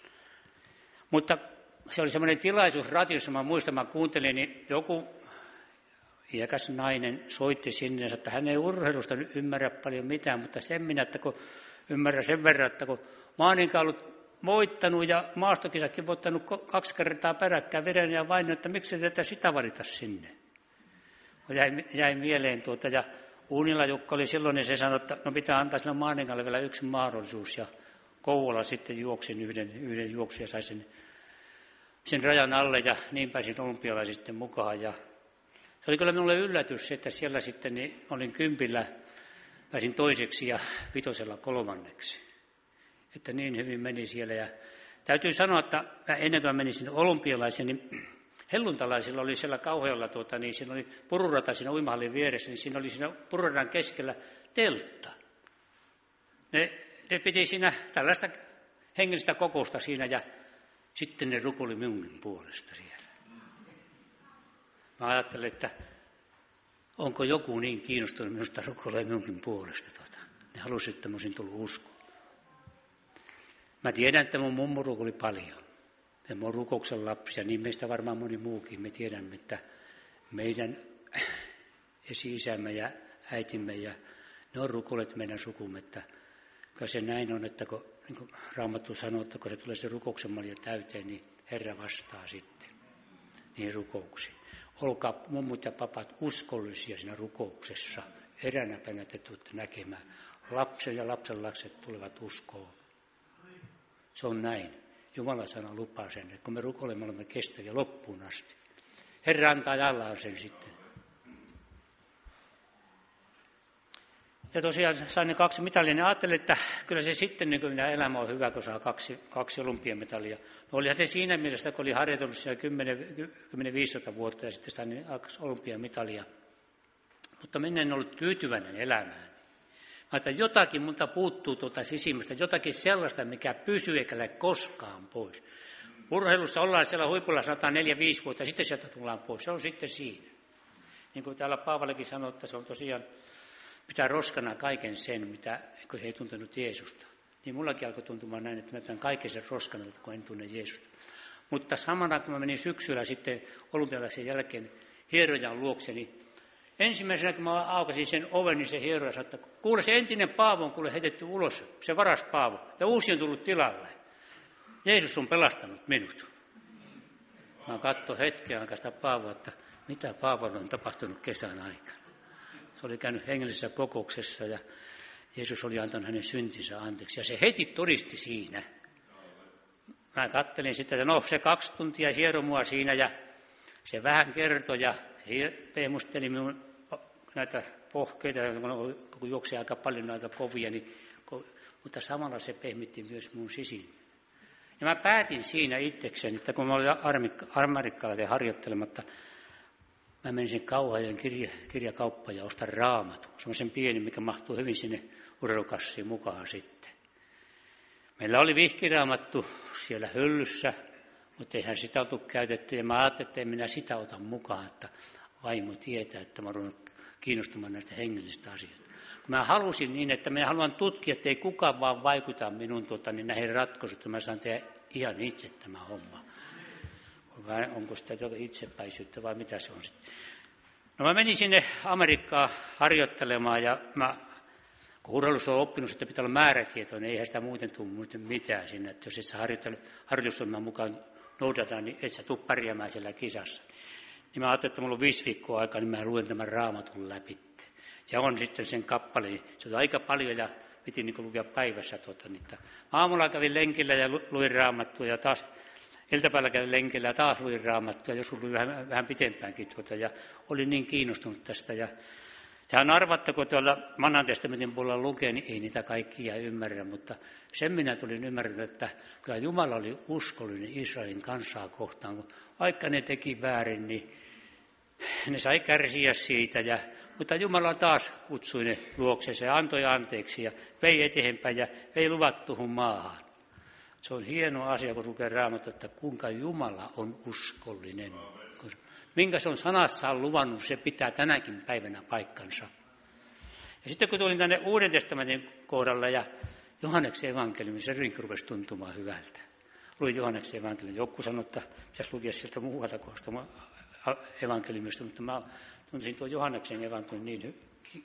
Mutta se oli semmoinen tilaisuus radiossa, mä muistan, mä kuuntelin, niin joku iäkäs nainen soitti sinne, että hän ei urheilusta ymmärrä paljon mitään, mutta sen minä, että kun ymmärrän sen verran, että kun Maaninka on ollut voittanut ja maastokisakin voittanut 2 kertaa peräkkäin Vireni ja Vainio, että miksi tätä sitä valita sinne. Jäi mieleen ja Uunila Jukka oli silloin, niin se sanoi, että no pitää antaa sille Maaninkalle vielä yksi mahdollisuus ja Kouvola sitten juoksin yhden juoksun ja sai sen rajan alle ja niin pääsin olympialaisiin sitten mukaan. Ja se oli kyllä minulle yllätys, että siellä sitten niin olin 10, pääsin 2 ja 5 3. Että niin hyvin meni siellä. Ja täytyy sanoa, että ennen kuin menin sinne olympialaisiin, niin helluntalaisilla oli siellä Kauhajolla, niin siinä oli pururata siinä uimahallin vieressä, niin siinä oli siinä pururadan keskellä teltta. Ne piti siinä tällaista hengellistä kokousta siinä ja sitten ne rukoili minunkin puolesta siellä. Mä ajattelin, että onko joku niin kiinnostunut minusta rukoilee minunkin puolesta. Ne halusivat, että mä olisin tullut uskoon. Mä tiedän, että mun mummu rukoili paljon. Ja mä oon rukouksen lapsi ja niin meistä varmaan moni muukin. Me tiedämme, että meidän esi-isämme ja äitimme ja ne on rukoilet meidän sukumme. Että se näin on, että kun niin Raamattu sanoo, että kun se tulee se rukouksen malja täyteen, niin Herra vastaa sitten niihin rukouksiin. Olkaa mummut ja papat uskollisia siinä rukouksessa. Eräänä päivänä te tulette näkemään. Lapsen ja lapsenlapset tulevat uskoon. Se on näin. Jumala sana lupaa sen, että kun me rukoilemme, olemme kestäviä loppuun asti. Herra antaa jallaan sen sitten. Ja tosiaan sain ne 2 mitalia, niin ajattelin, että kyllä se sitten niin elämä on hyvä, kun saa 2 olympiamitalia. No olihan se siinä mielessä, kun oli harjoitellut siellä 10-15 vuotta ja sitten sain 2 olympiamitalia. mutta minä en ollut tyytyväinen elämään. Mutta jotakin multa puuttuu tuolta sisimmästä, jotakin sellaista, mikä pysyy eikä lähde koskaan pois. Urheilussa ollaan siellä huipulla 104-5 vuotta, ja sitten sieltä tullaan pois. Se on sitten siinä. Niin kuin täällä Paavalikin sanoi, että se on tosiaan, pitää roskana kaiken sen, kun se ei tuntenut Jeesusta. Niin mullakin alkoi tuntumaan näin, että mä pidän kaiken sen roskana, kun en tunne Jeesusta. Mutta samana, kun mä menin syksyllä sitten olympialaisen jälkeen hierojan luokse, niin ensimmäisenä, kun mä aukasin sen oven, niin se hieroja sanoi, että kuule, se entinen Paavo on kuule heitetty ulos, se varas Paavo, ja uusi on tullut tilalle. Jeesus on pelastanut minut. Mä katsoin hetken aikaa sitä Paavoa, että mitä Paavolle on tapahtunut kesän aikana. Se oli käynyt hengellisessä kokouksessa ja Jeesus oli antanut hänen syntinsä anteeksi. Ja se heti todisti siinä. Mä kattelin sitten, että no se 2 tuntia hieroi mua siinä ja se vähän kertoi ja pehmusteli minun näitä pohkeita, kun juoksi aika paljon aika kovia, niin, mutta samalla se pehmitti myös mun sisin. Ja mä päätin siinä itsekseni, että kun mä olin Amerikkalainen harjoittelematta, mä menisin Kauhajoen kirjakauppaan ja ostan Raamatun. Semmoisen pieni, mikä mahtuu hyvin sinne urheilukassiin mukaan sitten. Meillä oli vihkiraamattu siellä hyllyssä, mutta eihän sitä oltu käytetty. Ja mä ajattelin, että en minä sitä ota mukaan, että vaimo tietää, että mä olen kiinnostumaan näistä hengellisistä asioista. Kun mä halusin niin, että minä haluan tutkia, että ei kukaan vaan vaikuta minun niin näihin ratkaisuihin, että mä saan tehdä ihan itse tämä homma. Vai onko sitä itsepäisyyttä vai mitä se on sitten? No mä menin sinne Amerikkaan harjoittelemaan ja kun urheilussa on oppinut, että pitää olla määrätietoinen, niin eihän sitä muuten tule mitään sinne. Että jos et sä harjoitusohjelman mukaan noudataan, niin et sä tule pärjäämään siellä kisassa. Niin mä ajattelin, että mulla on 5 viikkoa aikaa, niin mä luen tämän Raamatun läpi. Ja on sitten sen kappaleen. Se on aika paljon ja piti niin lukea päivässä. Aamulla kävin lenkillä ja luin Raamattua ja taas iltapäivällä kävin lenkillä ja taas luin Raamattua. Joskus luin vähän pitempäänkin ja olin niin kiinnostunut tästä. Ja on arvattako tuolla Vanhan testamentin puolella lukee, niin ei niitä kaikkia ymmärrä, mutta sen minä tulin ymmärtämään, että kyllä Jumala oli uskollinen Israelin kansaa kohtaan, kun vaikka ne teki väärin, niin ne sai kärsiä siitä, mutta Jumala taas kutsui ne luokseensa ja antoi anteeksi ja vei eteenpäin ja vei luvattuun maahan. Se on hieno asia, kun lukee Raamattua, että kuinka Jumala on uskollinen. Minkä se on sanassaan luvannut, se pitää tänäkin päivänä paikkansa. Ja sitten kun tulin tänne Uuden testamentin kohdalle ja Johanneksen evankeliumi, se rupesi tuntumaan hyvältä. Luin Johanneksen evankeliumi. Joku sanoi, että pitäisi lukea sieltä muualta kohdasta evankeliumista, mutta mä tunsin tuon Johanneksen evankeliumin niin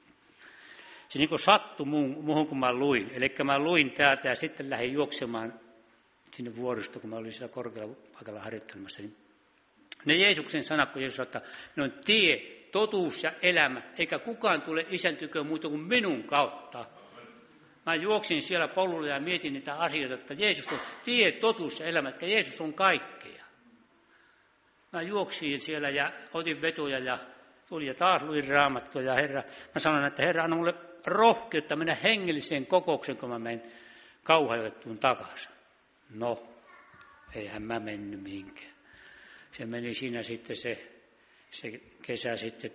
se niin kuin sattui muuhun, kun mä luin. Eli mä luin täältä ja sitten lähdin juoksemaan sinne vuoristoon, kun mä olin siellä korkealla paikalla harjoittelemassa. Niin ne Jeesuksen sanat, kun Jeesus sanoi, että ne on tie, totuus ja elämä, eikä kukaan tule Isän tykö muuta kuin minun kautta. Mä juoksin siellä polulla ja mietin niitä asioita, että Jeesus on tie, totuus ja elämä, että Jeesus on kaikkea. Mä juoksin siellä ja otin vetoja ja tulin ja taas luin Raamattua ja mä sanoin, että Herra, anna mulle rohkeutta mennä hengelliseen kokoukseen, kun mä menen Kauhajoettuun takaisin. No, eihän mä mennyt mihinkään. Se meni siinä sitten se kesä sitten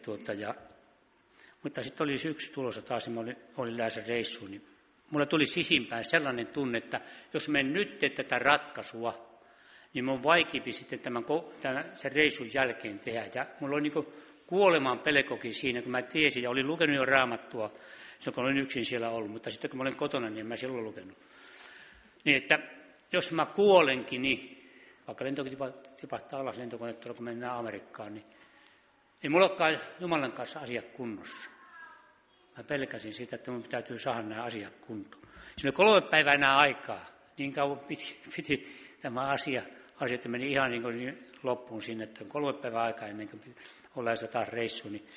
mutta sitten oli syksy tulossa taas, ja mä olin lähdössä reissuun, niin mulla tuli sisimpään sellainen tunne, että jos mä en nyt tee tätä ratkaisua, niin mun on vaikeampi sitten sen reissun jälkeen tehdä. Ja mulla oli niin kuoleman pelkokin siinä, kun mä tiesin, ja olin lukenut jo Raamattua, kun olin yksin siellä ollut, mutta sitten kun mä olin kotona, niin en mä silloin lukenut. Niin, että jos mä kuolenkin, niin vaikka lentokin tipahtaa alas lentokoneettoilla, kun mennään Amerikkaan, niin ei mulla olekaan Jumalan kanssa asiat kunnossa. Mä pelkäsin sitä, että mun täytyy saada nämä asiat kuntoon. Siinä oli 3 päivää enää aikaa. Niin kauan piti tämä asia meni ihan niin kuin loppuun sinne, että 3 päivää aikaa ennen kuin ollaan taas reissuun. Niin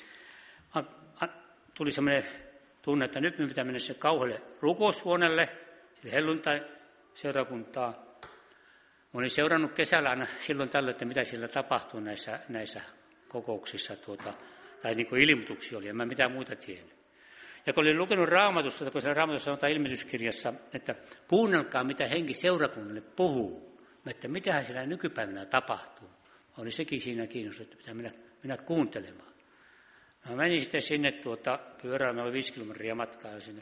tuli semmoinen tunne, että nyt minun pitää mennä se kauhealle rukoushuoneelle, helluntai-seurakuntaan. Mä olin seurannut kesällä aina silloin tällöin, että mitä siellä tapahtuu näissä kokouksissa, tai niin kuin ilmoituksia oli, en mä mitään muuta tiennyt. Ja kun olin lukenut Raamatusta, kun se Raamatussa sanotaan ilmestyskirjassa, että kuunnelkaa, mitä henki seurakunnalle puhuu, että mitähän siellä nykypäivänä tapahtuu. Oli sekin siinä kiinnostunut, että pitää mennä kuuntelemaan. Mä menin sitten sinne pyörällä, meillä oli 5 kilometriä matkaa sinne.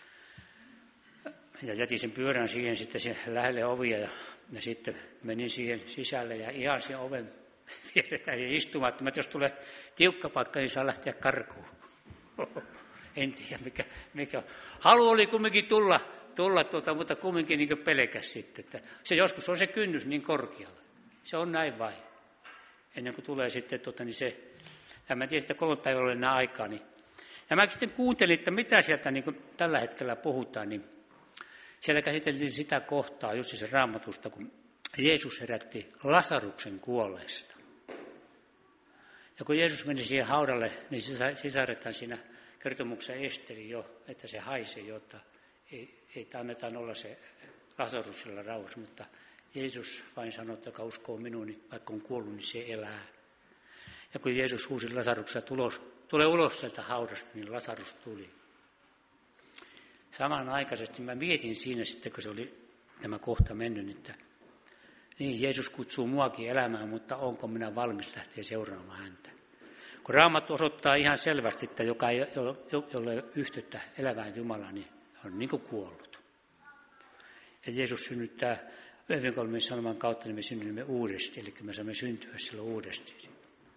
Ja jätin sen pyörän siihen sitten lähelle ovia ja sitten menin siihen sisälle ja ihan siihen oven vierellä ja istumaan, että jos tulee tiukka paikka, niin saa lähteä karkuun. En tiedä mikä. Halu oli kumminkin tulla mutta kumminkin niin pelkäs sitten. Että se joskus on se kynnys niin korkealla. Se on näin vain. Ennen kuin tulee sitten niin se, ja mä tiedän, että 3 päivää oli enää aikaa. Niin. Ja mä sitten kuuntelin, että mitä sieltä niin kuin tällä hetkellä puhutaan, niin siellä käsiteltiin sitä kohtaa just se Raamatusta, kun Jeesus herätti Lasaruksen kuolleesta. Ja kun Jeesus meni siihen haudalle, niin sisarethan siinä kertomuksessa esteli jo, että se haisee, jotta ei annetaan olla se Lasarus sillä rauhassa, mutta Jeesus vain sanoi, että joka uskoo minuun, niin vaikka on kuollut, niin se elää. Ja kun Jeesus huusi Lasaruksella, tule ulos sieltä haudasta, niin Lasarus tuli. Samanaikaisesti mä mietin siinä sitten, kun se oli tämä kohta mennyt, että niin Jeesus kutsuu muakin elämään, mutta onko minä valmis lähteä seuraamaan häntä? Kun Raamattu osoittaa ihan selvästi, että joka ei ole yhteyttä elävään Jumalaan, niin on niin kuin kuollut. Ja Jeesus synnyttää evankelmin sanoman kautta, niin me synnymme uudesti, eli me saamme syntyä silloin uudesti.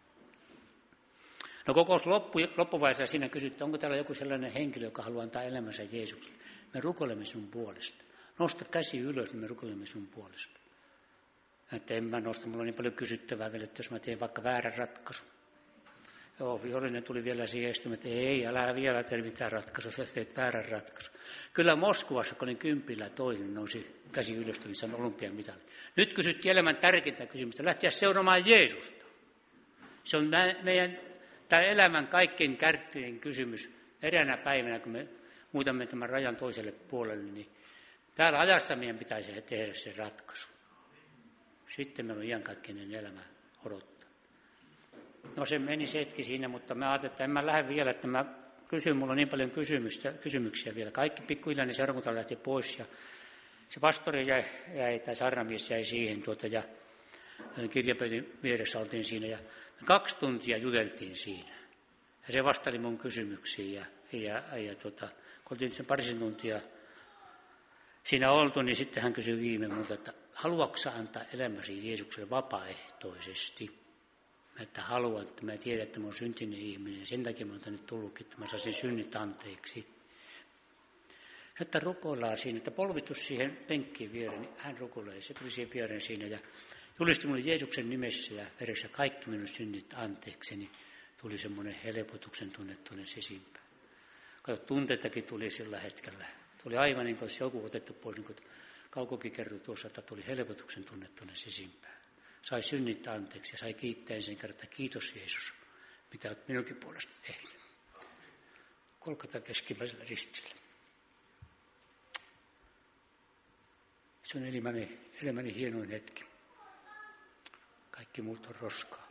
No kokous loppuvaiheessa siinä kysyttiin, onko täällä joku sellainen henkilö, joka haluaa antaa elämänsä Jeesukselle. Me rukoilemme sun puolesta. Nosta käsi ylös, niin me rukoilemme sun puolesta. Että en mä nosta, mulla on niin paljon kysyttävää vielä, että jos mä teen vaikka väärän ratkaisun. Joo, vihollinen tuli vielä siihen istumaan, että ei, älä vielä tee mitään ratkaisua, jos teet väärän ratkaisun. Kyllä Moskovassa, kun olin 10 toinen, nousi käsi ylös, tuli saanut olympiamitali. Nyt kysyttiin elämän tärkeintä kysymystä, lähteä seuraamaan Jeesusta. Se on meidän tämä elämän kaikkein kärkkein kysymys. Eräänä päivänä, kun me muutamme tämän rajan toiselle puolelle, niin täällä ajassa meidän pitäisi tehdä se ratkaisu. Sitten meillä on iankaikkinen elämä odottaa. No se meni se hetki siinä, mutta mä ajattelin, että en mä lähde vielä, että mä kysyn, mulla on niin paljon kysymyksiä vielä. Kaikki pikkuhiljaa niin seurakunta lähti pois ja se pastori jäi tai saarnamies jäi siihen ja kirjapöytin vieressä oltiin siinä ja 2 tuntia juteltiin siinä. Ja se vastaili mun kysymyksiin kun oltiin sen 2 tuntia siinä oltu, niin sitten hän kysyi viime multa, että haluatko sä antaa elämäsi Jeesukselle vapaaehtoisesti? Että haluan, että mä tiedän, että mä oon syntinen ihminen ja sen takia mä oon tänne tullutkin, että mä saisin synnit anteeksi. Että rukoillaan siinä, että polvistus siihen penkkiin viereen, niin hän rukoilee. Se tuli siihen viereen siinä ja julisti mulle Jeesuksen nimessä ja veressä kaikki minun synnit anteeksi, niin tuli semmoinen helpotuksen tunne tuonne sisimpään. Kato, tunteitakin tuli sillä hetkellä. Tuli aivan niin kuin olisi joku otettu pois, niin kuin Kaukokin kertoi tuossa, että tuli helpotuksen tunne tuonne sisimpään. Sai synnit anteeksi ja sai kiittää ensin kerran, että kiitos Jeesus, mitä olet minunkin puolesta tehnyt. Kolkata keskimmäisellä ristillä. Se on elämäni hienoin hetki. Kaikki muut on roskaa.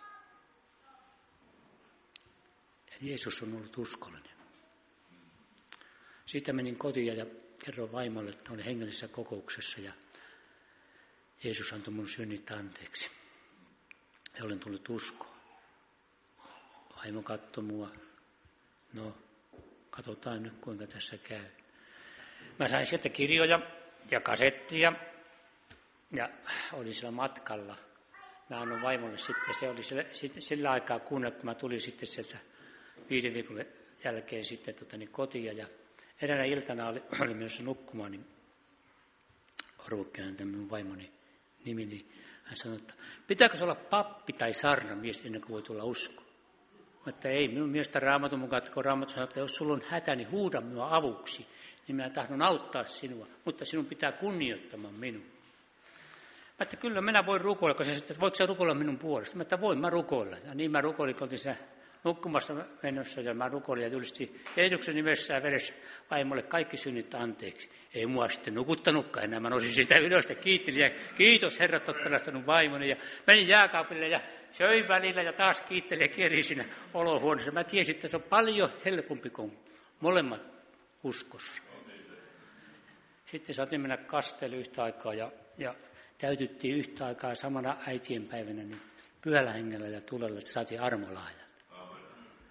Ja Jeesus on ollut uskollinen. Siitä menin kotiin ja kerroin vaimolle, että olin hengellisessä kokouksessa ja Jeesus antoi mun synnit anteeksi. Ja olen tullut uskoon. Vaimo katsoi mua. No, katsotaan nyt kuinka tässä käy. Mä sain sieltä kirjoja ja kasettia ja olin siellä matkalla. Mä annoin vaimolle sitten, se oli sillä aikaa kuunnella, kun mä tulin sitten sieltä 5 viikon jälkeen sitten kotiin. Ja eräänä iltana oli menossa nukkumaan, niin Orvukkinen on minun vaimoni nimi, niin hän sanoi, että pitääkö se olla pappi tai saarnamies ennen kuin voi tulla usko? Mutta ei, minun mielestä Raamatun mukaan, kun Raamattu sanoo, että jos sulla on hätä, niin huuda minua avuksi, niin minä tahdon auttaa sinua, mutta sinun pitää kunnioittamaan minua. Että kyllä minä voin rukoilla, kun se sitten, että voitko sä rukoilla minun puolesta? Että voin mä rukoilla. Ja niin mä rukoilin, kun oltiin siinä nukkumassa menossa ja mä rukoilin ja julistin Jeesuksen nimessä ja veressä vaimolle kaikki synnit anteeksi. Ei mua sitten nukuttanutkaan enää. Mä nousin siitä ylös ja kiittelin ja kiitos Herrat, olet pelastanut vaimoni. Ja menin jääkaapille ja söin välillä ja taas kiittelin ja kierin siinä olohuoneessa. Mä tiesin, että se on paljon helpompi kuin molemmat uskossa. Sitten saatiin mennä kasteelle yhtä aikaa ja täytyttiin yhtä aikaa samana äitienpäivänä niin pyhällä hengellä ja tulella, että saatiin armolahjat.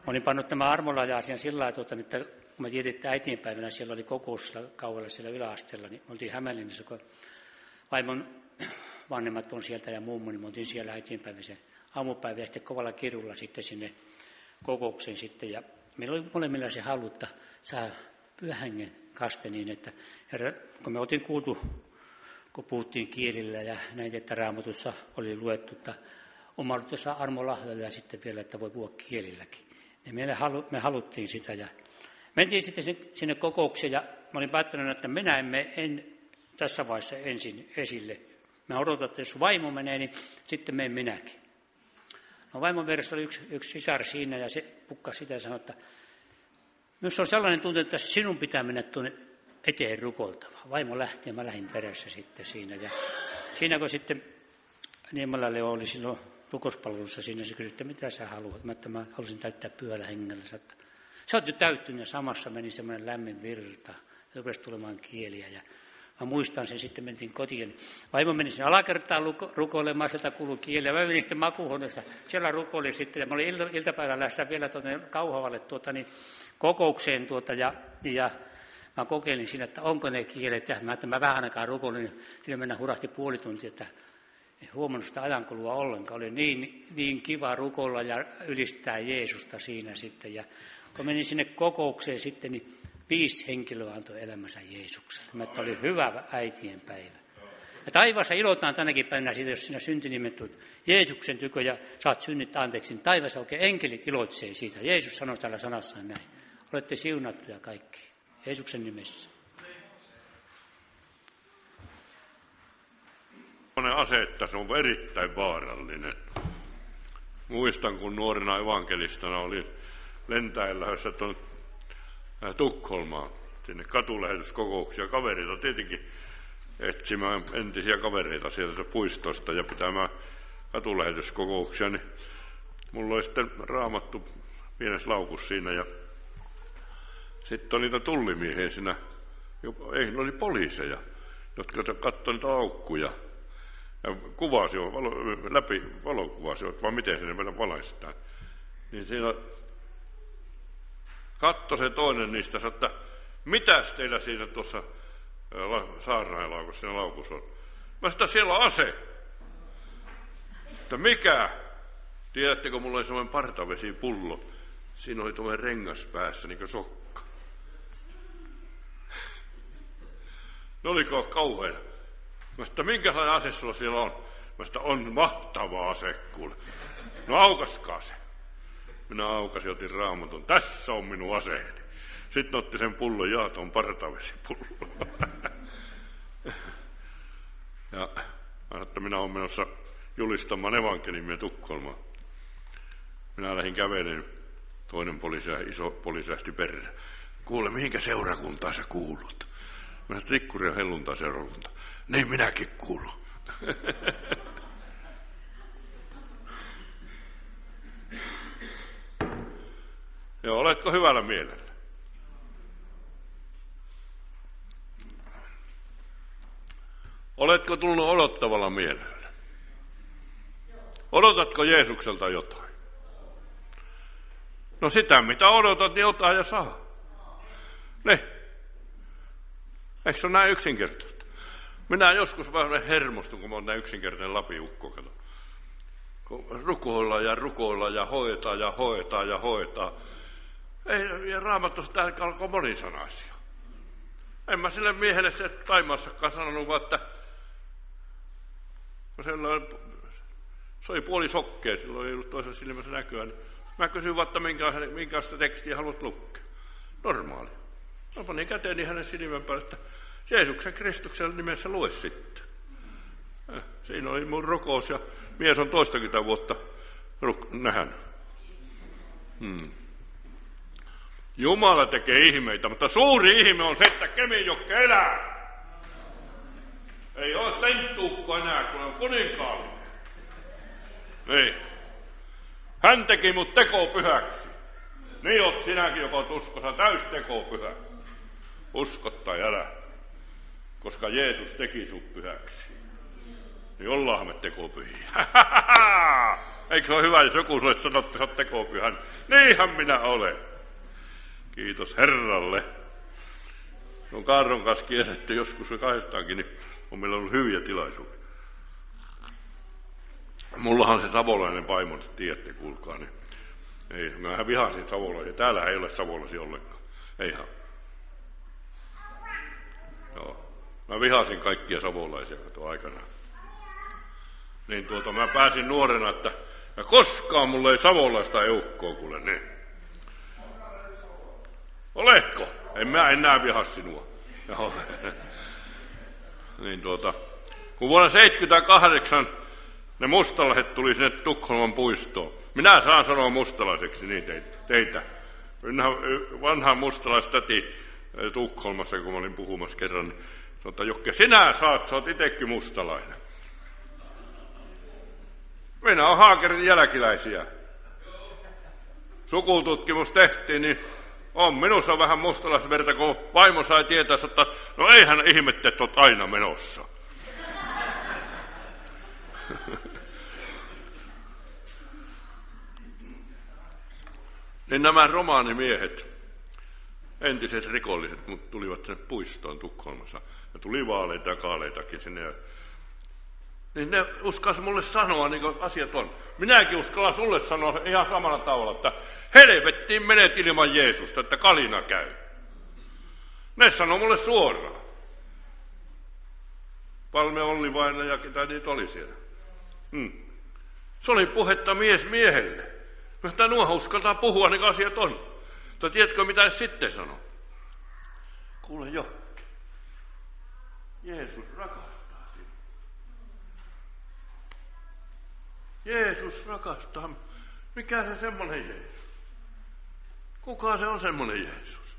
olin pannut tämän armolahja-asian sillä lailla, että kun me tietettiin äitienpäivänä, siellä oli kokous kauella siellä yläasteella, niin me oltiin Hämeenlinnassa, kun vaimon vanhemmat on sieltä ja muun, niin me oltiin siellä äitienpäiväisen aamupäivä ja sitten kovalla kirulla sitten sinne kokoukseen sitten. Ja meillä oli molemmilla se halutta saada Pyhän Hengen kaste niin, että kun me oltiin kuultu, kun puhuttiin kielillä ja näin, että Raamatussa oli luettu, että on mahdollista armolahjoja ja sitten vielä, että voi puhua kielilläkin. Ja me haluttiin sitä ja mentiin sitten sinne kokoukseen ja mä olin päättänyt, että minä en tässä vaiheessa ensin esille. Mä odotan, että jos vaimo menee, niin sitten menen minäkin. No vaimon vieressä oli yksi sisar siinä ja se pukkasi sitä ja sanoi, että minusta on sellainen tunte, että sinun pitää mennä tuonne eteen rukoiltava. Vaimo lähti ja mä lähdin perässä sitten siinä. Ja siinä kun sitten Niemelä Leo oli silloin rukouspalvelussa siinä, se kysyi, että mitä sä haluat? Mä halusin täyttää Pyhällä Hengellä. Sä oot jo täyttynyt ja samassa meni semmoinen lämmin virta. Se rupesi tulemaan kieliä ja mä muistan sen, sitten mentiin kotiin. Vaimo meni sinne alakertaan rukoilemaan, sieltä kuului kieliä. Mä menin sitten makuuhuoneessa, siellä rukoilin sitten. Ja mä olin iltapäivällä lähdössä vielä tuonne Kauhavalle kokoukseen ja mä kokeilin siinä, että onko ne kielet. Ja mä vähän aikaa rukoilin, siinä mennä hurahti puoli tuntia, että en huomannut sitä ajankulua ollenkaan. Oli niin kiva rukoilla ja ylistää Jeesusta siinä sitten. Ja kun menin sinne kokoukseen sitten, niin 5 henkilöä antoi elämänsä Jeesukselle. Että oli hyvä äitien päivä. Ja taivaassa ilotaan tänäkin päivänä siitä, jos sinä syntinimet tulet Jeesuksen tykö ja saat synnit anteeksi. Niin taivaassa oikein enkelit iloitsee siitä. Jeesus sanoi täällä sanassaan näin. Olette siunattuja kaikki. Jeesuksen nimessä. Ase, että se on erittäin vaarallinen. Muistan, kun nuorena evankelistana olin lentäen lähdössä tuonne Tukholmaan, sinne katulähetyskokouksia, kavereita tietenkin etsimään entisiä kavereita sieltä puistosta ja pitämään katulähetyskokouksia, niin mulla oli sitten Raamattu pienessä laukussa siinä ja sitten oli niitä tullimiehiä siinä, ne oli poliiseja, jotka katsoivat niitä laukkuja ja kuvasivat, läpi valokuvasivat, vaan miten sinne meidän valaistaan. Niin siinä katsoi se toinen niistä, sanoi, että mitäs teillä siinä tuossa saarnailaukussa, siinä laukussa on? Mä sanoin, siellä on ase. Että mikä? Tiedättekö, mulla oli semmoinen partavesipullo. Siinä oli tuommoinen rengas päässä, niin kuin sokka. No oliko kauheena? Mä sanoin, että minkälainen ase sulla siellä on? Mä sanoin, on mahtava ase, kuule. No aukaskaa se. Minä aukasin, otin Raamatun. Tässä on minun aseeni. Sitten otti sen pullon, tuon partavesipullo. Ja että minä olen menossa julistamaan evankeliumia Tukholmaan. Minä lähdin kävelemään. Toinen iso poliisi lähti perään. Kuule, mihinkä seurakuntaan sä kuulut? Mä sanoin, Rikkuri ja helluntai seurakunta. Niin minäkin kuulun. Joo, oletko hyvällä mielellä? Oletko tullut odottavalla mielellä? Odotatko Jeesukselta jotain? No sitä, mitä odotat, niin ota ja saa. Ne. Eikö se ole näin yksinkertaista? Minä joskus vähän hermostun, kun mä oon näin yksinkertainen lapiukko. Kun rukoillaan ja hoetaan. Ei, ja Raamatussa tämä alkoi monisanaisia. En mä sille miehelle se Taimaassakaan sanonut, vaan että se oli puoli sokkea, silloin ei ollut toisessa silmässä näkyä. Niin mä kysyin vaan, että minkälaista tekstiä haluat lukea. Normaali. Mä panin käteeni hänen silmän päälle, että Jeesuksen Kristuksen nimessä lue sitten. Siinä oli mun rukous ja mies on 20 vuotta nähnyt. Jumala tekee ihmeitä, mutta suuri ihme on se, että Kemijoki elää. Ei ole tenttuukko enää, kun on kuninkaallinen. Niin. Hän teki mut tekopyhäksi. Niin oot sinäkin, joka on uskossa täys tekopyhä. Uskot tai älä. Koska Jeesus teki sut pyhäksi. Niin ollaan me tekopyhiä. Eikö se ole hyvä, jos joku sulle sanoo, että sä oot tekopyhän? Niinhän minä olen. Kiitos Herralle. On Kaaron kanssa kierretty joskus jo kahdestaankin, niin on meillä ollut hyviä tilaisuuksia. Mullahan se savolainen vaimo, tiedätte, kuulkaa. Niin ei, mä vihasin savolaisia. Täällä ei ole savolaisia ollenkaan. Eihän. Joo. Mä vihasin kaikkia savolaisia aikanaan. Niin mä pääsin nuorena, että ja koskaan mulla ei savolaista eukkoa kuule niin. Oletko? En mä enää vihaa sinua. Joo. Niin kun vuonna 1978 ne mustalaiset tuli sinne Tukholman puistoon. Minä saan sanoa mustalaiseksi niin teitä. Vanha mustalaistäti Tukholmassa, kun mä olin puhumassa kerran, niin sanoi, että Jokke, sä oot itsekin mustalainen. Minä olen Haakerin jälkiläisiä. Sukututkimus tehtiin, niin on minussa vähän mustalaisverta, kun vaimo sai tietää, että no eihän ihmettä, että olet aina menossa. Niin nämä romaanimiehet, entiset rikolliset, tulivat sinne puistoon Tukholmassa. Ja tuli vaaleita ja kaaleitakin sinne. Niin ne uskalsi mulle sanoa, niin kuin asiat on. Minäkin uskallan sulle sanoa ihan samalla tavalla, että helvettiin menet ilman Jeesusta, että kalina käy. Ne sanoi mulle suoraan. Palme Olli vaina ja ketä niitä oli siellä. Se oli puhetta mies miehelle. Mutta nuohan uskaltaa puhua, niin asiat on. Mutta tiedätkö, mitä ne sitten sanoo? Kuule jo. Jeesus rakastaa sinua. Jeesus rakastaa. Mikä se semmoinen Jeesus? Kuka se on semmoinen Jeesus?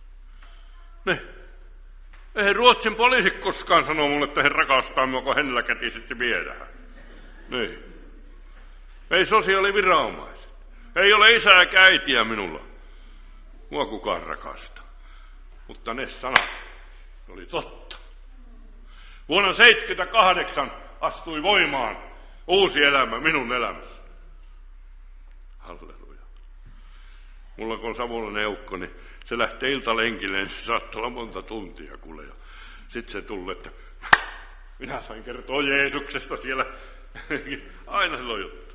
Eihän Ruotsin poliisi koskaan sanoo mulle, että he rakastaa minua, kun hänellä kätisesti viedään. Niin. Ei sosiaaliviranomaiset. Ei ole isää eikä äitiä minulla. Mua kukaan rakasta. Mutta ne sanat oli totta. Vuonna 1978 astui voimaan uusi elämä minun elämässä. Halleluja. Mulla kun on savolainen eukko, niin se lähtee iltalenkille, niin se saattaa olla monta tuntia kuule. Sitten se tuli, että minä sain kertoa Jeesuksesta siellä. Aina silloin juttu.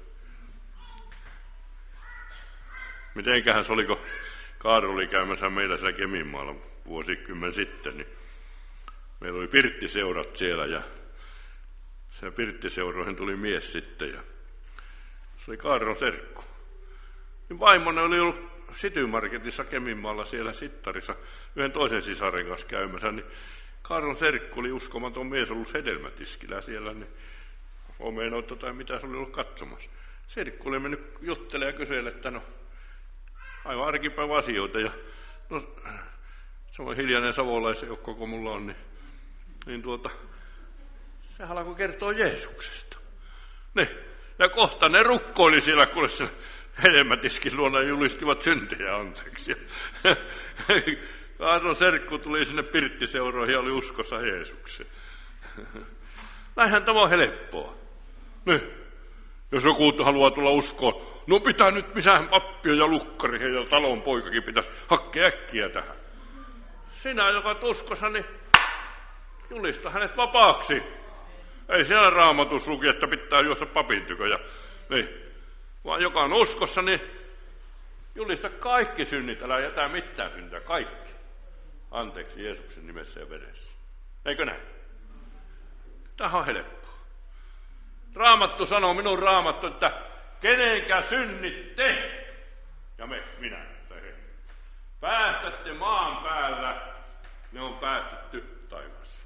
Mitenkähän se oli, kun Kaaro oli käymässä meillä siellä Keminmaalla vuosikymmen sitten, niin meillä oli pirttiseurat siellä ja se pirttiseuroihin tuli mies sitten ja se oli Kaaron serkku. Niin vaimoni oli ollut Citymarketissa Keminmaalla siellä Sittarissa yhden toisen sisaren kanssa käymässä, niin Kaaron serkku oli uskomaton mies ollut hedelmätiskillä siellä, niin omenoita tai mitä se oli ollut katsomassa. Serkku oli mennyt juttelemaan ja kysellä, että no aivan arkipäivä asioita ja no se on hiljainen savolaisen joukko, kun mulla on, niin se alkoi kertoa Jeesuksesta. Ja kohta ne rukkoili siellä, kun se hedelmätiskin luona julistivat syntejä anteeksi. Kaaron serkku tuli sinne pirttiseuroihin ja oli uskossa Jeesukseen. Näinhän tämä on helppoa. Jos joku haluaa tulla uskoon, no pitää nyt misään pappia ja lukkari ja talon poikakin pitäisi hakea äkkiä tähän. Sinä, joka on uskossa, niin julista hänet vapaaksi. Ei siellä Raamatussa luki, että pitää juosta papin tykö. Niin. Vaan joka on uskossa, niin julista kaikki synnit, älä jätä mitään syntiä, kaikki. Anteeksi Jeesuksen nimessä ja veressä. Eikö näin? Tämähän on helppoa. Raamattu sanoo, minun Raamattu, että kenenkä synnit te ja minä tai he. Päästätte maan päällä, ne on päästetty taivaassa.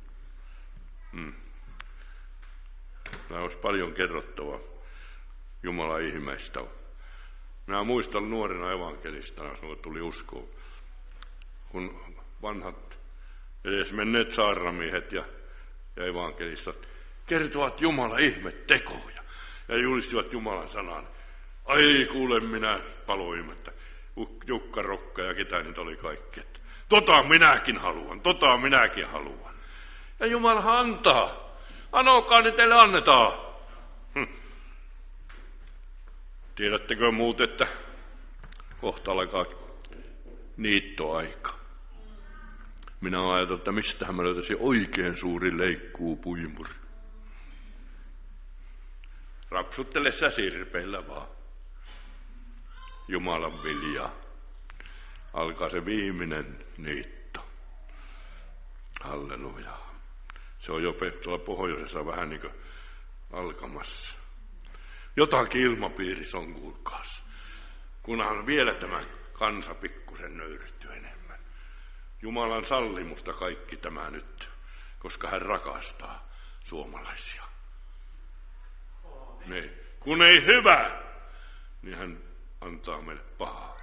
Nämä olisi paljon kerrottavaa Jumalan ihmeistä. Minä muistan nuorena evankelistana, kun tuli uskoon, kun vanhat edes menneet saarnamiehet ja evankelistat kertovat Jumalan ihmettekoja ja julistivat Jumalan sanan. Ai kuule, minä paloin, että Jukka Rokka ja ketä niitä oli kaikki. Että, tota minäkin haluan. Ja Jumala antaa. Anokaa, niin teille annetaan. Tiedättekö muuten, että kohta alkaa niittoaika. Minä olen ajatellut, että mistähän mä löytäisin oikein suuri leikkuupuimuri. Rapsuttele sä sirpeillä vaan. Jumalan viljaa. Alkaa se viimeinen niitto. Halleluja. Se on jo tuolla pohjoisessa vähän niin kuin alkamassa. Jotakin ilmapiirissä on, kuulkaas. Kunhan vielä tämä kansa pikkusen nöyrtyy enemmän. Jumalan sallimusta kaikki tämä nyt, koska hän rakastaa suomalaisia. Niin. Kun ei hyvä, niin hän antaa meille pahaa.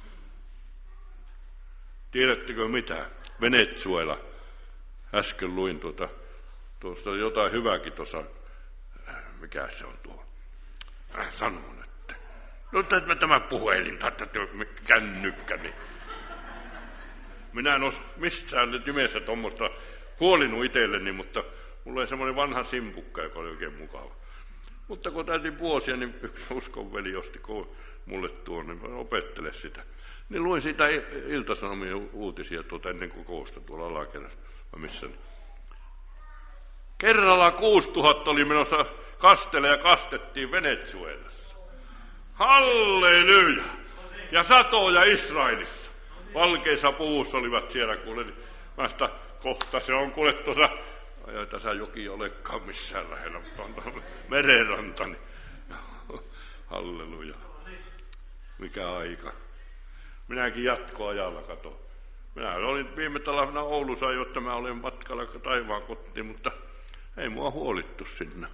Tiedättekö mitä? Venezuela. Äsken luin tuosta jotain hyvääkin tuossa. Mikä se on tuo? Sanon, että. No tämä puhelin, kännykkä, niin. Minä en ole missään nimessä tuommoista huolinut itselleni, mutta mulla oli semmoinen vanha simpukka, joka oli oikein mukava. Mutta kun täytin vuosia, niin yksi uskonveli osti mulle tuon, niin opettele sitä. Niin luin siitä Ilta-Sanomien uutisia ennen kokousta tuolla alakerrassa. Missä niin. Kerralla 6000 oli menossa kastele ja kastettiin Venezuelassa. Halleluja! Ja satoja Israelissa. Valkeissa puvussa olivat siellä, kuule, vasta kohta se on kuule tuossa, ei tässä joki olekaan missään lähellä, mutta on merenranta. Niin. Halleluja. Mikä aika. Minäkin jatkoajalla katon. Minä olin viime talvena Oulussa, jotta mä olin matkalla taivaan kotiin, mutta ei mua huolittu sinne.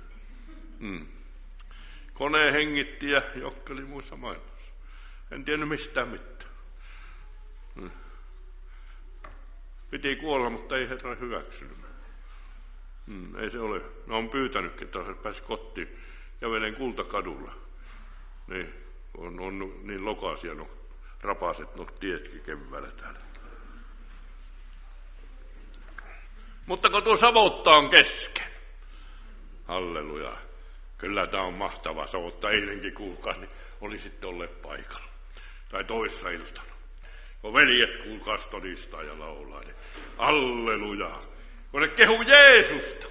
Kone hengitti ja jokkeli muissa maailmassa. En tiennyt mistään mitään. Piti kuolla, mutta ei Herra hyväksynyt. Ei se ole. Ne on pyytänytkin, että pääsi kotiin. Kävelen Kultakadulla. Niin, on niin lokaisia no rapaset no tietkin keväällä täällä. Mutta kun tuo Savotta on kesken. Halleluja. Kyllä tämä on mahtava Savotta. Eilenkin kuulkaa, niin oli sitten olleet paikalla. Tai toissa iltana. Kun veljet kuulkaas todistaa ja laulaa, niin halleluja. Kun ne kehu Jeesusta.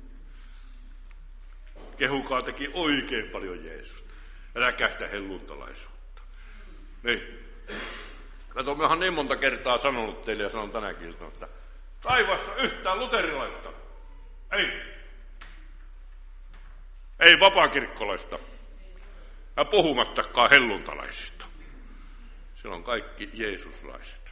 Kehukaa teki oikein paljon Jeesusta. Äläkää sitä helluntalaisuutta. Niin. Kato, me oon niin monta kertaa sanonut teille ja sanon tänäkin iltana, että taivassa yhtään luterilaista. Ei. Ei vapaakirkkolaista. Ja puhumattakaan helluntalaisista. Siellä on kaikki jeesuslaiset.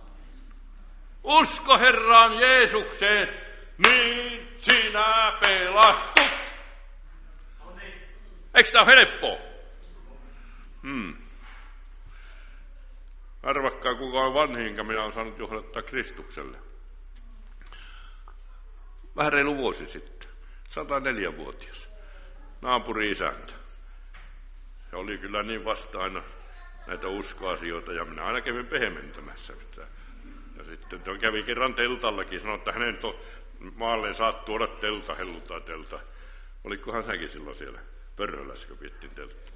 Usko Herraan Jeesukseen, niin sinä pelastut. Eikö tämä ole helppoa? Arvakkaa kuka on vanhinka minä olen saanut johdattaa Kristukselle. Vähän reilu vuosi sitten. 104-vuotias. Naapuri-isäntä. Se oli kyllä niin vasta aina näitä uskoasioita ja minä aina kävin pehmentämässä sitä. Ja sitten kävi kerran teltallakin, sanoi, että hänen maalleen saat tuoda telta, helluntaa telta. Olikohan säkin silloin siellä Pörrölässä, kun viettiin teltta?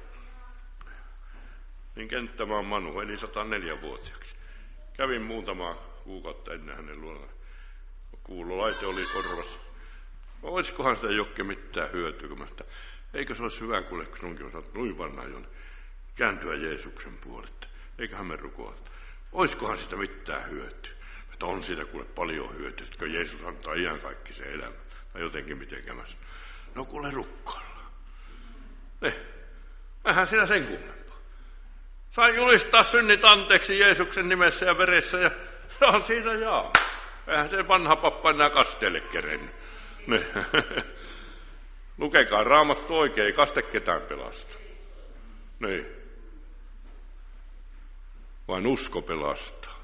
Niin Kenttämaan Manu eli 104-vuotiaaksi. Kävin muutamaa kuukautta ennen hänen luona. Kuulolaite oli korvassa. Olisikohan sitä jokin mitään hyötyä, kun mä sitä, eikö se olisi hyvä, kun sunkin osaat noin vanha jo kääntyä Jeesuksen puolelle. Eiköhän me rukoilta. Olisikohan sitä mitään hyötyä? Että on siitä kuule paljon hyötyä, kun Jeesus antaa ihan kaikki se elämä. Tai jotenkin mitenkämässä. No kuule rukkaillaan. Eihän siinä sen kummempaa. Sain julistaa synnit anteeksi Jeesuksen nimessä ja veressä ja se on siinä jaa. Eihän se vanha pappa enää kasteelle kerennyt. Lukekaa Raamattu oikein, ei kaste ketään pelasta. Niin. Vain usko pelastaa.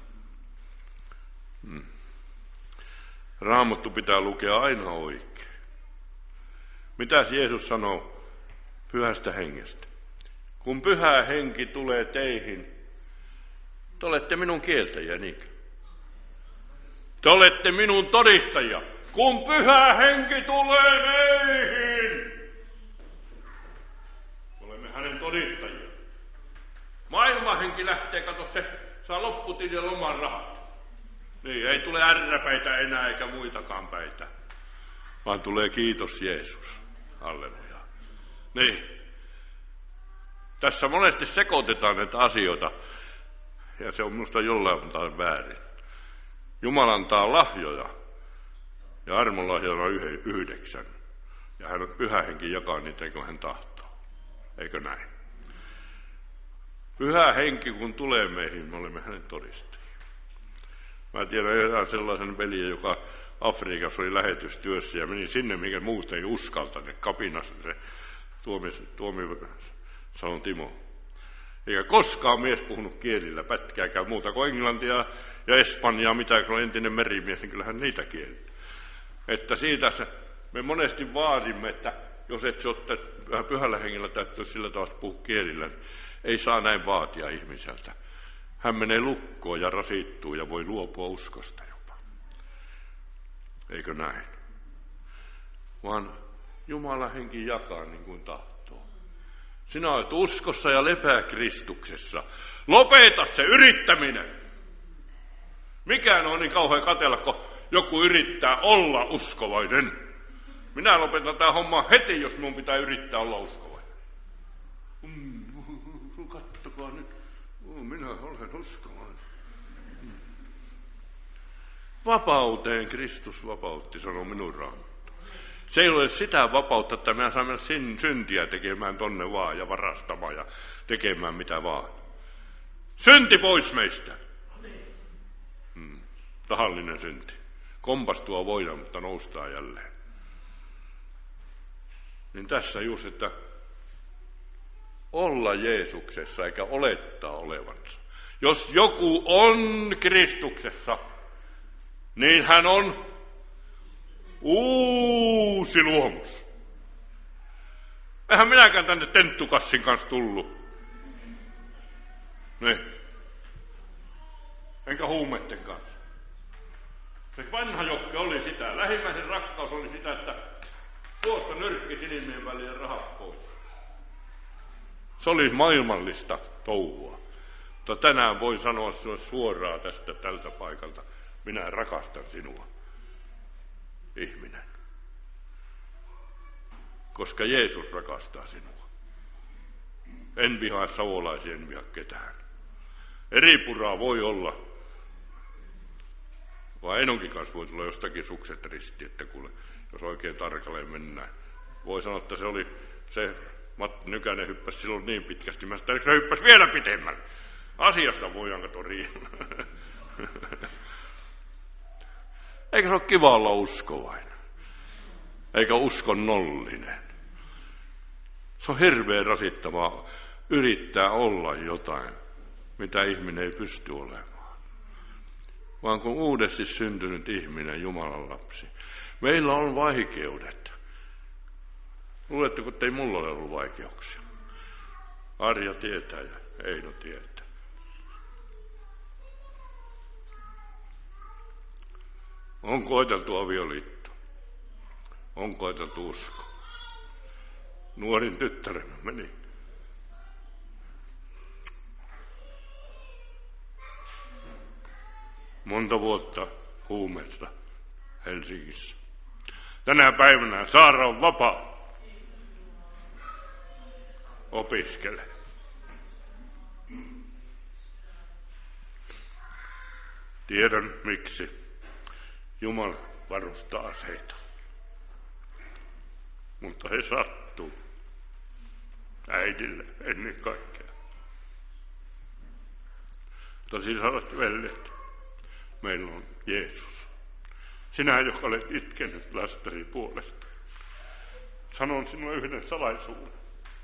Raamattu pitää lukea aina oikein. Mitäs Jeesus sanoo pyhästä hengestä? Kun pyhä henki tulee teihin, te olette minun kieltäjiä, niinkö? Te olette minun todistajia. Kun pyhä henki tulee meihin, olemme hänen todistajiaan. Maailmanhenki lähtee, kato se, saa lopputilin loman rahat. Niin, ei tule ärräpäitä enää eikä muitakaan päitä, vaan tulee kiitos Jeesus. Halleluja. Niin. Tässä monesti sekoitetaan näitä asioita, ja se on minusta jollain tavalla väärin. Jumala antaa lahjoja, ja armonlahjoja on 9. Ja hän on Pyhä Henki jakaa niitä, kun hän tahtoo. Eikö näin? Pyhä Henki, kun tulee meihin, me olemme hänen todistajia. Mä tiedän erään sellaisen veljen, joka Afrikassa oli lähetystyössä ja meni sinne, mikä muut ei uskaltaneet. Kapinassa se Tuomisalon Timo. Eikä koskaan mies puhunut kielillä pätkääkään muuta kuin englantia ja espanjaa, mitä kun on entinen merimies, niin kyllähän niitä kieli. Että siitä me monesti vaadimme, että jos et se ole Pyhällä Hengellä täytyy sillä tavalla puhua kielillä, niin ei saa näin vaatia ihmiseltä. Hän menee lukkoon ja rasittuu ja voi luopua uskosta jopa. Eikö näin? Vaan Jumala Henki jakaa niin kuin tahtoo. Sinä olet uskossa ja lepää Kristuksessa. Lopeta se yrittäminen. Mikään on niin kauhean katsella, kun joku yrittää olla uskovainen. Minä lopetan tämän homman heti, jos minun pitää yrittää olla uskovainen. Kattokaa nyt. Minä olen uskovainen. Vapauteen Kristus vapautti, sanoo minun Raamattu. Se ei ole sitä vapautta, että minä saan mennä syntiä tekemään tonne vaan ja varastamaan ja tekemään mitä vaan. Synti pois meistä. Tahallinen synti. Kompastua voidaan, mutta noustaan jälleen. Niin tässä just, että olla Jeesuksessa eikä olettaa olevansa. Jos joku on Kristuksessa, niin hän on uusi luomus. Eihän minäkään tänne tenttukassin kanssa tullut. Niin. Enkä huumeiden kanssa. Se vanha Jokke oli sitä. Lähimmäisen rakkaus oli sitä, että tuosta nyrkki silmien väliin ja rahat pois. Se oli maailmallista touhua. Mutta tänään voin sanoa sinulle suoraan tältä paikalta. Minä rakastan sinua, ihminen. Koska Jeesus rakastaa sinua. En vihaa savolaisia, en vihaa ketään. Eri puraa voi olla. Vaan Enonkin kanssa voi tulla jostakin sukset risti, että kuule, jos oikein tarkalleen mennään. Voi sanoa, että se oli se Matti Nykänen hyppäsi silloin niin pitkästi, mä sanoin, että se hyppäsi vielä pitemmälle. Asiasta voidaan katsoa riimaa. Eikä se ole kiva olla uskovainen, eikä uskonnollinen. Se on hirveän rasittavaa yrittää olla jotain, mitä ihminen ei pysty olemaan. Vaan kun uudesti syntynyt ihminen, Jumalan lapsi, meillä on vaikeudet. Luuletteko, että ei mulla ole ollut vaikeuksia? Arja tietää ja Eino tietää. On koeteltu avioliitto. On koeteltu usko. Nuorin tyttäremme meni. Monta vuotta huumeessa Helsingissä. Tänä päivänä Saara on vapaa. Opiskele. Tiedän miksi. Jumala varustaa aseita. Mutta he sattuu. Äidille ennen kaikkea. Mutta sinä olet veljet. Meillä on Jeesus. Sinä, joka olet itkenyt lastari puolesta. Sanon sinulle yhden salaisuuden.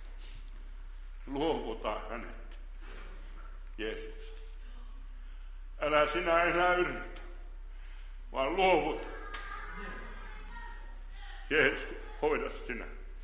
Luovuta hänet. Jeesus. Älä sinä enää yritä, vaan luovuta. Jeesus, hoida sinä.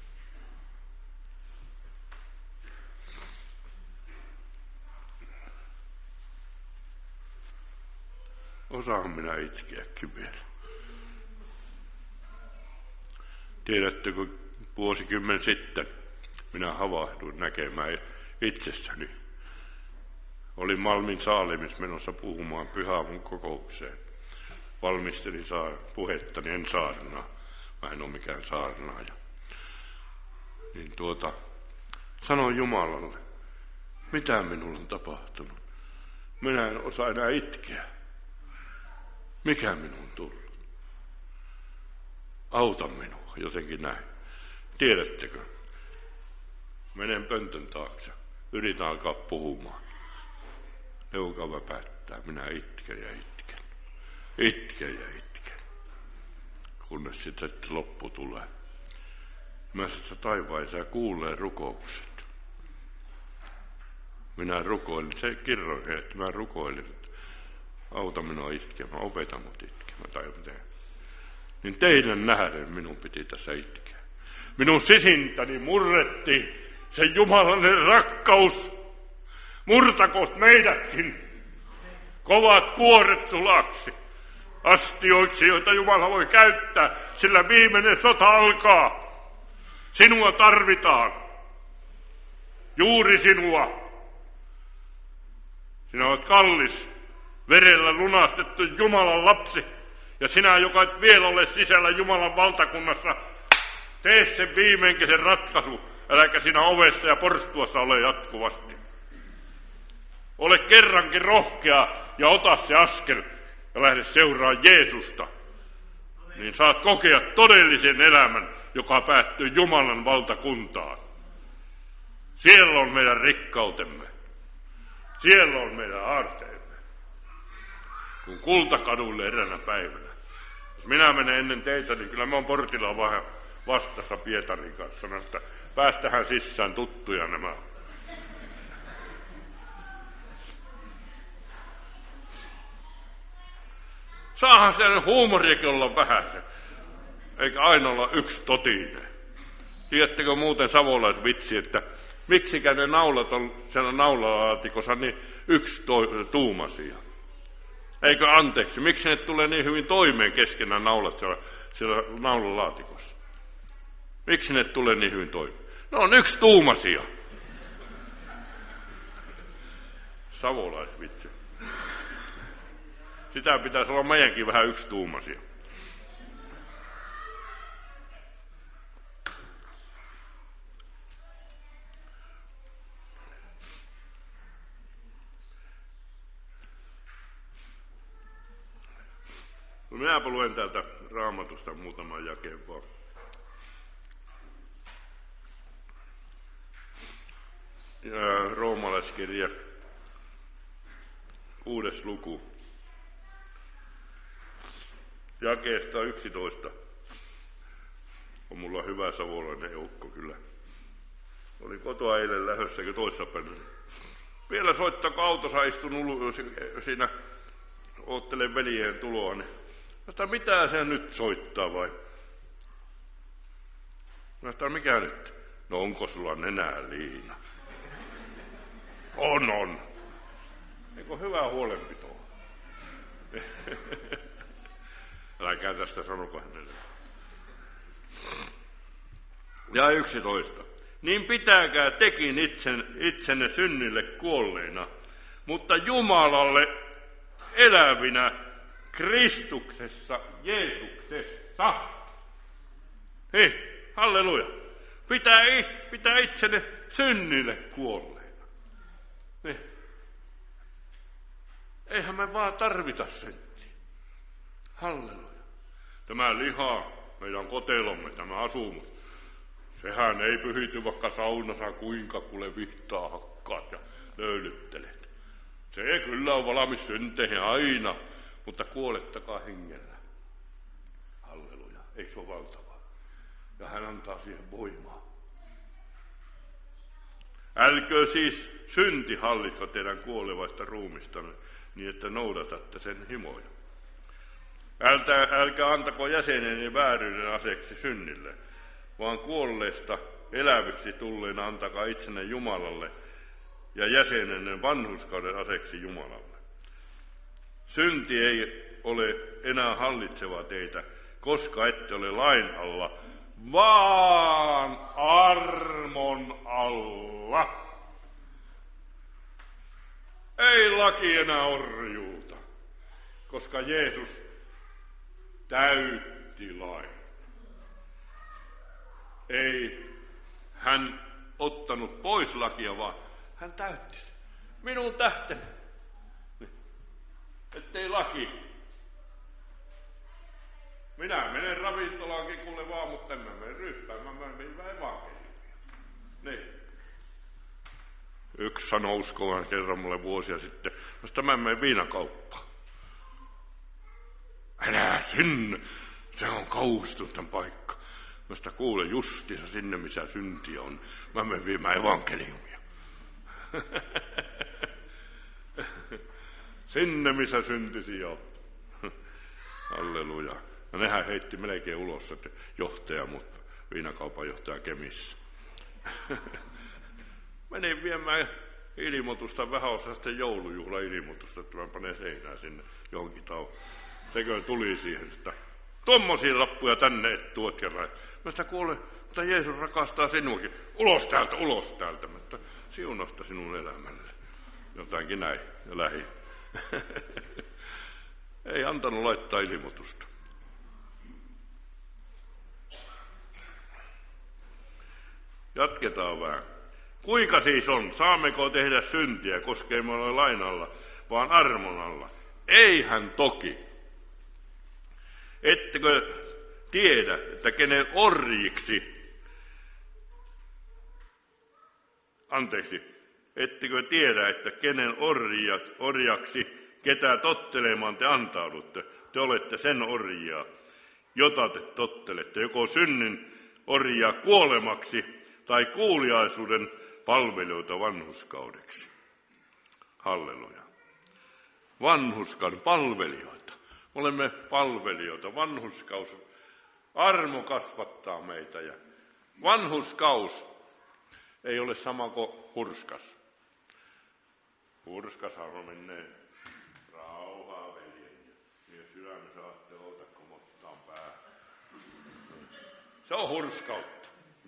Osaan minä itkeäkin vielä. Tiedättekö, vuosikymmen sitten minä havahduin näkemään itsessäni. Olin Malmin Saalimissa menossa puhumaan pyhäaamun kokoukseen. Valmistelin puhettani, en saarnaa. Mä en ole mikään saarnaaja. Niin sanoin Jumalalle, mitä minulla on tapahtunut. Minä en osaa enää itkeä. Mikä minun on tullut? Auta minua, jotenkin näin. Tiedättekö? Menen pöntön taakse. Yritän alkaa puhumaan. Leuka väpättää. Minä itken ja itken. Itken ja itken. Kunnes sitten loppu tulee. Mä sanoin, taivaan Isä kuulee rukoukset. Minä rukoilin. Se kirroin, että mä rukoilin. Auta minua itkemään. Opeta mut itkemään. Tai miten. Niin teidän nähden minun piti tässä itkeä. Minun sisintäni murrettiin se Jumalan rakkaus. Murtakoot meidätkin. Kovat kuoret sulaksi. Astioiksi, joita Jumala voi käyttää, sillä viimeinen sota alkaa. Sinua tarvitaan. Juuri sinua. Sinä olet kallis, verellä lunastettu Jumalan lapsi. Ja sinä, joka et vielä ole sisällä Jumalan valtakunnassa, tee sen viimeinkin sen ratkaisu. Äläkä sinä ovessa ja porstuassa ole jatkuvasti. Ole kerrankin rohkea ja ota se askel ja lähde seuraamaan Jeesusta. Niin saat kokea todellisen elämän, joka päättyy Jumalan valtakuntaan. Siellä on meidän rikkautemme. Siellä on meidän aarteemme. Kun kultakadulle eräänä päivänä. Jos minä menen ennen teitä, niin kyllä mä oon portilla vähän vastassa Pietarin kanssa. Sanon, että päästähän sisään tuttuja nämä. Saahan sen huumoriakin olla vähän, eikä aina olla yksi totinen. Tiedättekö muuten savolaisvitsi, että miksikä ne naulat on siellä naulalaatikossa niin yksi tuumaisia? Eikö anteeksi, miksi ne tulee niin hyvin toimeen keskenään naulat siellä naulalaatikossa? Miksi ne tulee niin hyvin toimeen? Ne on yksi tuumasia. Savolaisvitsi. Sitä pitäisi olla meidänkin vähän yksituumaisia. No minäpä luen täältä Raamatusta muutaman jakeen vaan. Roomalaiskirja, 6. luku. Jakeesta 11. On mulla hyvä savolainen joukko kyllä. Olin kotoa eilen lähdössäkin toissapäivänä. Vielä soittakaa autossa istunut siinä, oottelen veljeen tuloa. Niin. Mitä se nyt soittaa vai? Mikä nyt? No onko sulla nenää liina? On. Eikö hyvää huolenpitoa? Älkää tästä sanoko hänelle. Ja 11. Niin pitäkää tekin itsenne synnille kuolleina, mutta Jumalalle elävinä Kristuksessa Jeesuksessa. Hei, halleluja. Pitää itsenne synnille kuolleina. Niin. Eihän me vaan tarvita senttiä. Halleluja. Tämä liha, meidän kotelomme, tämä asumus, sehän ei pyhity vaikka saunassa kuinka kuule vihtaa hakkaat ja löylyttelet. Se kyllä on valmis synteihin aina, mutta kuolettakaa hengellä. Halleluja, eikö se ole valtavaa? Ja hän antaa siihen voimaa. Älkö siis synti hallitko teidän kuolevaista ruumistanne, niin että noudatatte sen himoja. Älkää antako jäseneni vääryyden aseeksi synnille, vaan kuolleesta eläviksi tulleena antakaa itsenne Jumalalle ja jäsenenne vanhurskauden aseeksi Jumalalle. Synti ei ole enää hallitseva teitä, koska ette ole lain alla, vaan armon alla. Ei laki enää orjuuta, koska Jeesus täytti lain. Ei hän ottanut pois lakia, vaan hän täytti sen. Minun tähteni. Ettei laki. Minä menen ravintolaankin kuule vaan, mutta en mä mene ryppään, mä menen evankeliumia. Niin. Yksi sanoi uskovan kerran mulle vuosia sitten, että mä menen viinakauppaan. Älä sinne, se on kaustusten paikka. Mä sitä kuulen justiinsa sinne, missä syntiä on. Mä menen viemään evankeliumia. Sinne, missä syntisi on. Halleluja. No nehän heitti melkein ulos, että johtaja, mutta viinakaupan johtaja Kemissä. Menin viemään ilmoitusta, vähän osa sitten joulujuhla-ilmoitusta, että mä panen seinään sinne johonkin tauon. Sekö tuli siihen, että tommosia lappuja tänne et tuot kerran. Mä sitä kuulen, että Jeesus rakastaa sinuakin. Ulos täältä. Mutta siunasta sinun elämälle. Jotainkin näin ja lähi. Ei antanut laittaa ilmoitusta. Jatketaan vähän. Kuinka siis on? Saammeko tehdä syntiä, koska emme ole lain alla, vaan armon alla? Eihän toki. Ettekö tiedä, että kenen ettekö tiedä, että kenen orjaksi, ketä tottelemaan te antaudutte? Te olette sen orjia, jota te tottelette, joko synnin orjia kuolemaksi tai kuuliaisuuden palvelijoita vanhurskaudeksi. Halleluja. Vanhurskauden palvelijoita. Olemme palvelijoita. Vanhurskaus, armo kasvattaa meitä. Ja vanhurskaus ei ole sama kuin hurskas. Hurskashan menee rauhaa veljen. Ja sydämen saatte outa, kun ottaa päähän. Se on hurskautta.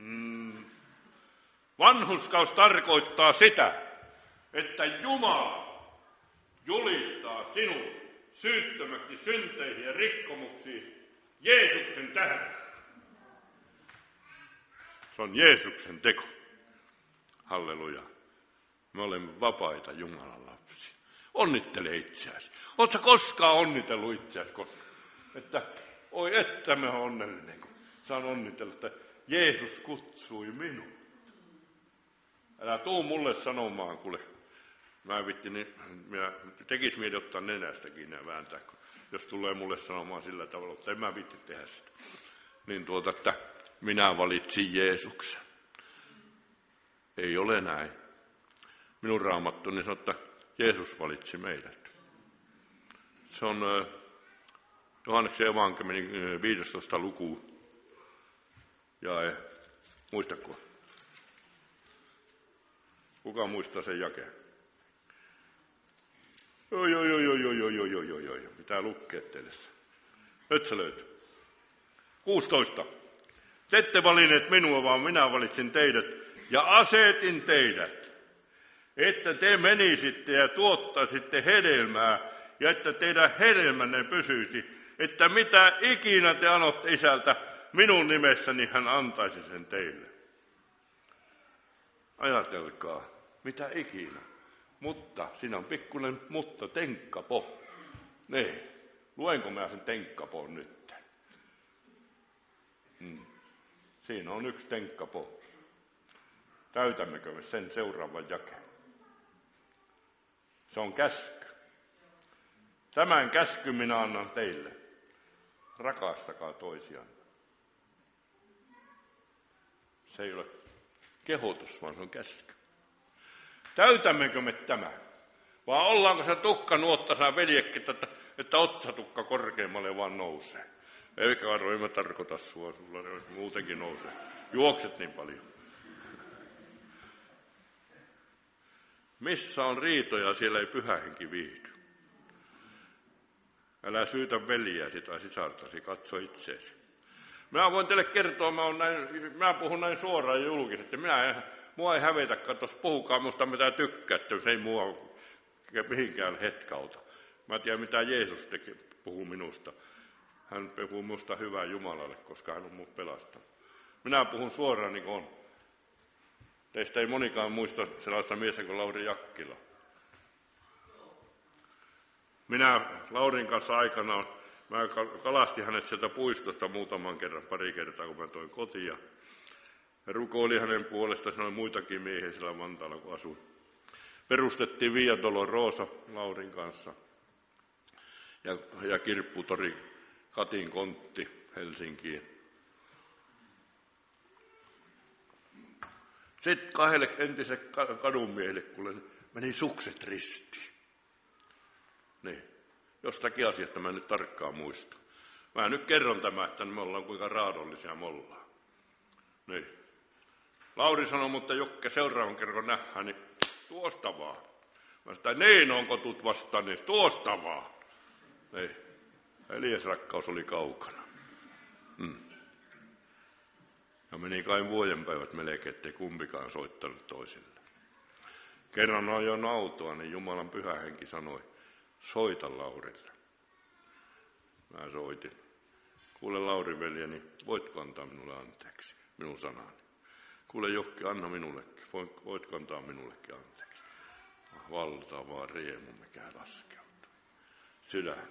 Vanhurskaus tarkoittaa sitä, että Jumala julistaa sinut syyttömäksi synteihin ja rikkomuksiin Jeesuksen tähden. Se on Jeesuksen teko. Halleluja. Me olemme vapaita Jumalan lapsia. Onnittele itseäsi. Oletko koskaan onnitellut itseäsi koskaan? Että me on onnellinen, kun saan onnitella, että Jeesus kutsui minut. Älä tuu mulle sanomaan, kuule. Minä tekis mieli ottaa nenästäkin ja vääntää, jos tulee mulle sanomaan sillä tavalla, että en mä viitti tehdä sitä. Niin että minä valitsin Jeesuksen. Ei ole näin. Minun raamattuni sanoo, että Jeesus valitsi meidät. Se on Johanneksen evankeliumin 15. luku. Ja muistako? Kuka muistaa sen jakeen? Joo. Mitä lukee teille? Nyt se löytyy. 16. Te ette valinneet minua, vaan minä valitsin teidät ja asetin teidät, että te menisitte ja tuottaisitte hedelmää ja että teidän hedelmänne pysyisi, että mitä ikinä te anotte Isältä minun nimessäni, hän antaisi sen teille. Ajatelkaa, mitä ikinä. Mutta, siinä on pikkuinen mutta, tenkkapo. Niin, luenko mä sen tenkkapon nyt? Siinä on yksi tenkkapo. Täytämmekö me sen seuraavan jakeen? Se on käsky. Tämän käskyn minä annan teille. Rakastakaa toisiaan. Se ei ole kehotus, vaan se on käsky. Täytämmekö me tämän? Vai ollaanko se tukka nuottasaan veljekki, että otsatukka korkeammalle vaan nousee? Eikä arvo, en mä tarkoita sulla muutenkin nousee. Juokset niin paljon. Missä on riitoja, siellä ei pyhä henki viihdy. Älä syytä veljeäsi tai sisartasi, katso itseesi. Mä voin teille kertoa, mä puhun näin suoraan ja julkisesti. Mua ei hävetä, katsos, puhukaa musta mitä tykkäätte, se ei mua mihinkään hetkauta. Mä tiedän mitä Jeesus puhuu minusta. Hän puhuu minusta hyvää Jumalalle, koska hän on minut pelastanut. Minä puhun suoraan niin kuin on. Teistä ei monikaan muista sellaista miestä kuin Lauri Jakkila. Minä Laurin kanssa aikanaan, mä kalastin hänet sieltä puistosta pari kertaa, kun mä toin kotiin. Ja rukoilin hänen puolestaan, siinä oli muitakin miehiä siellä Vantaalla, kun asuin. Perustettiin Via Dolorosa Laurin kanssa ja kirpputori Katin kontti Helsinkiin. Sitten 2 entiselle kadunmiehelle, kun meni sukset ristiin. Niin, jostakin asiasta mä nyt tarkkaan muistan. Mä nyt kerron tämä, että me ollaan kuinka raadollisia me ollaan. Niin. Lauri sanoi, mutta Jokke seuraavan kerran nähdään, niin tuosta vaan. Mä sanoin, niin onko tut vastaan, niin tuosta vaan. Niin. Elias-rakkaus oli kaukana. Ja meni kai vuodenpäivät melkein, ettei kumpikaan soittanut toisille. Kerran ajoin autoa, niin Jumalan pyhä henki sanoi, soita Laurille. Mä soitin. Kuule Lauri veljeni, voitko antaa minulle anteeksi, minun sanani. Kuule Jokki, anna minullekin, voitko antaa minullekin anteeksi. Valtava riemu, mikä laskeutuu. Sydän.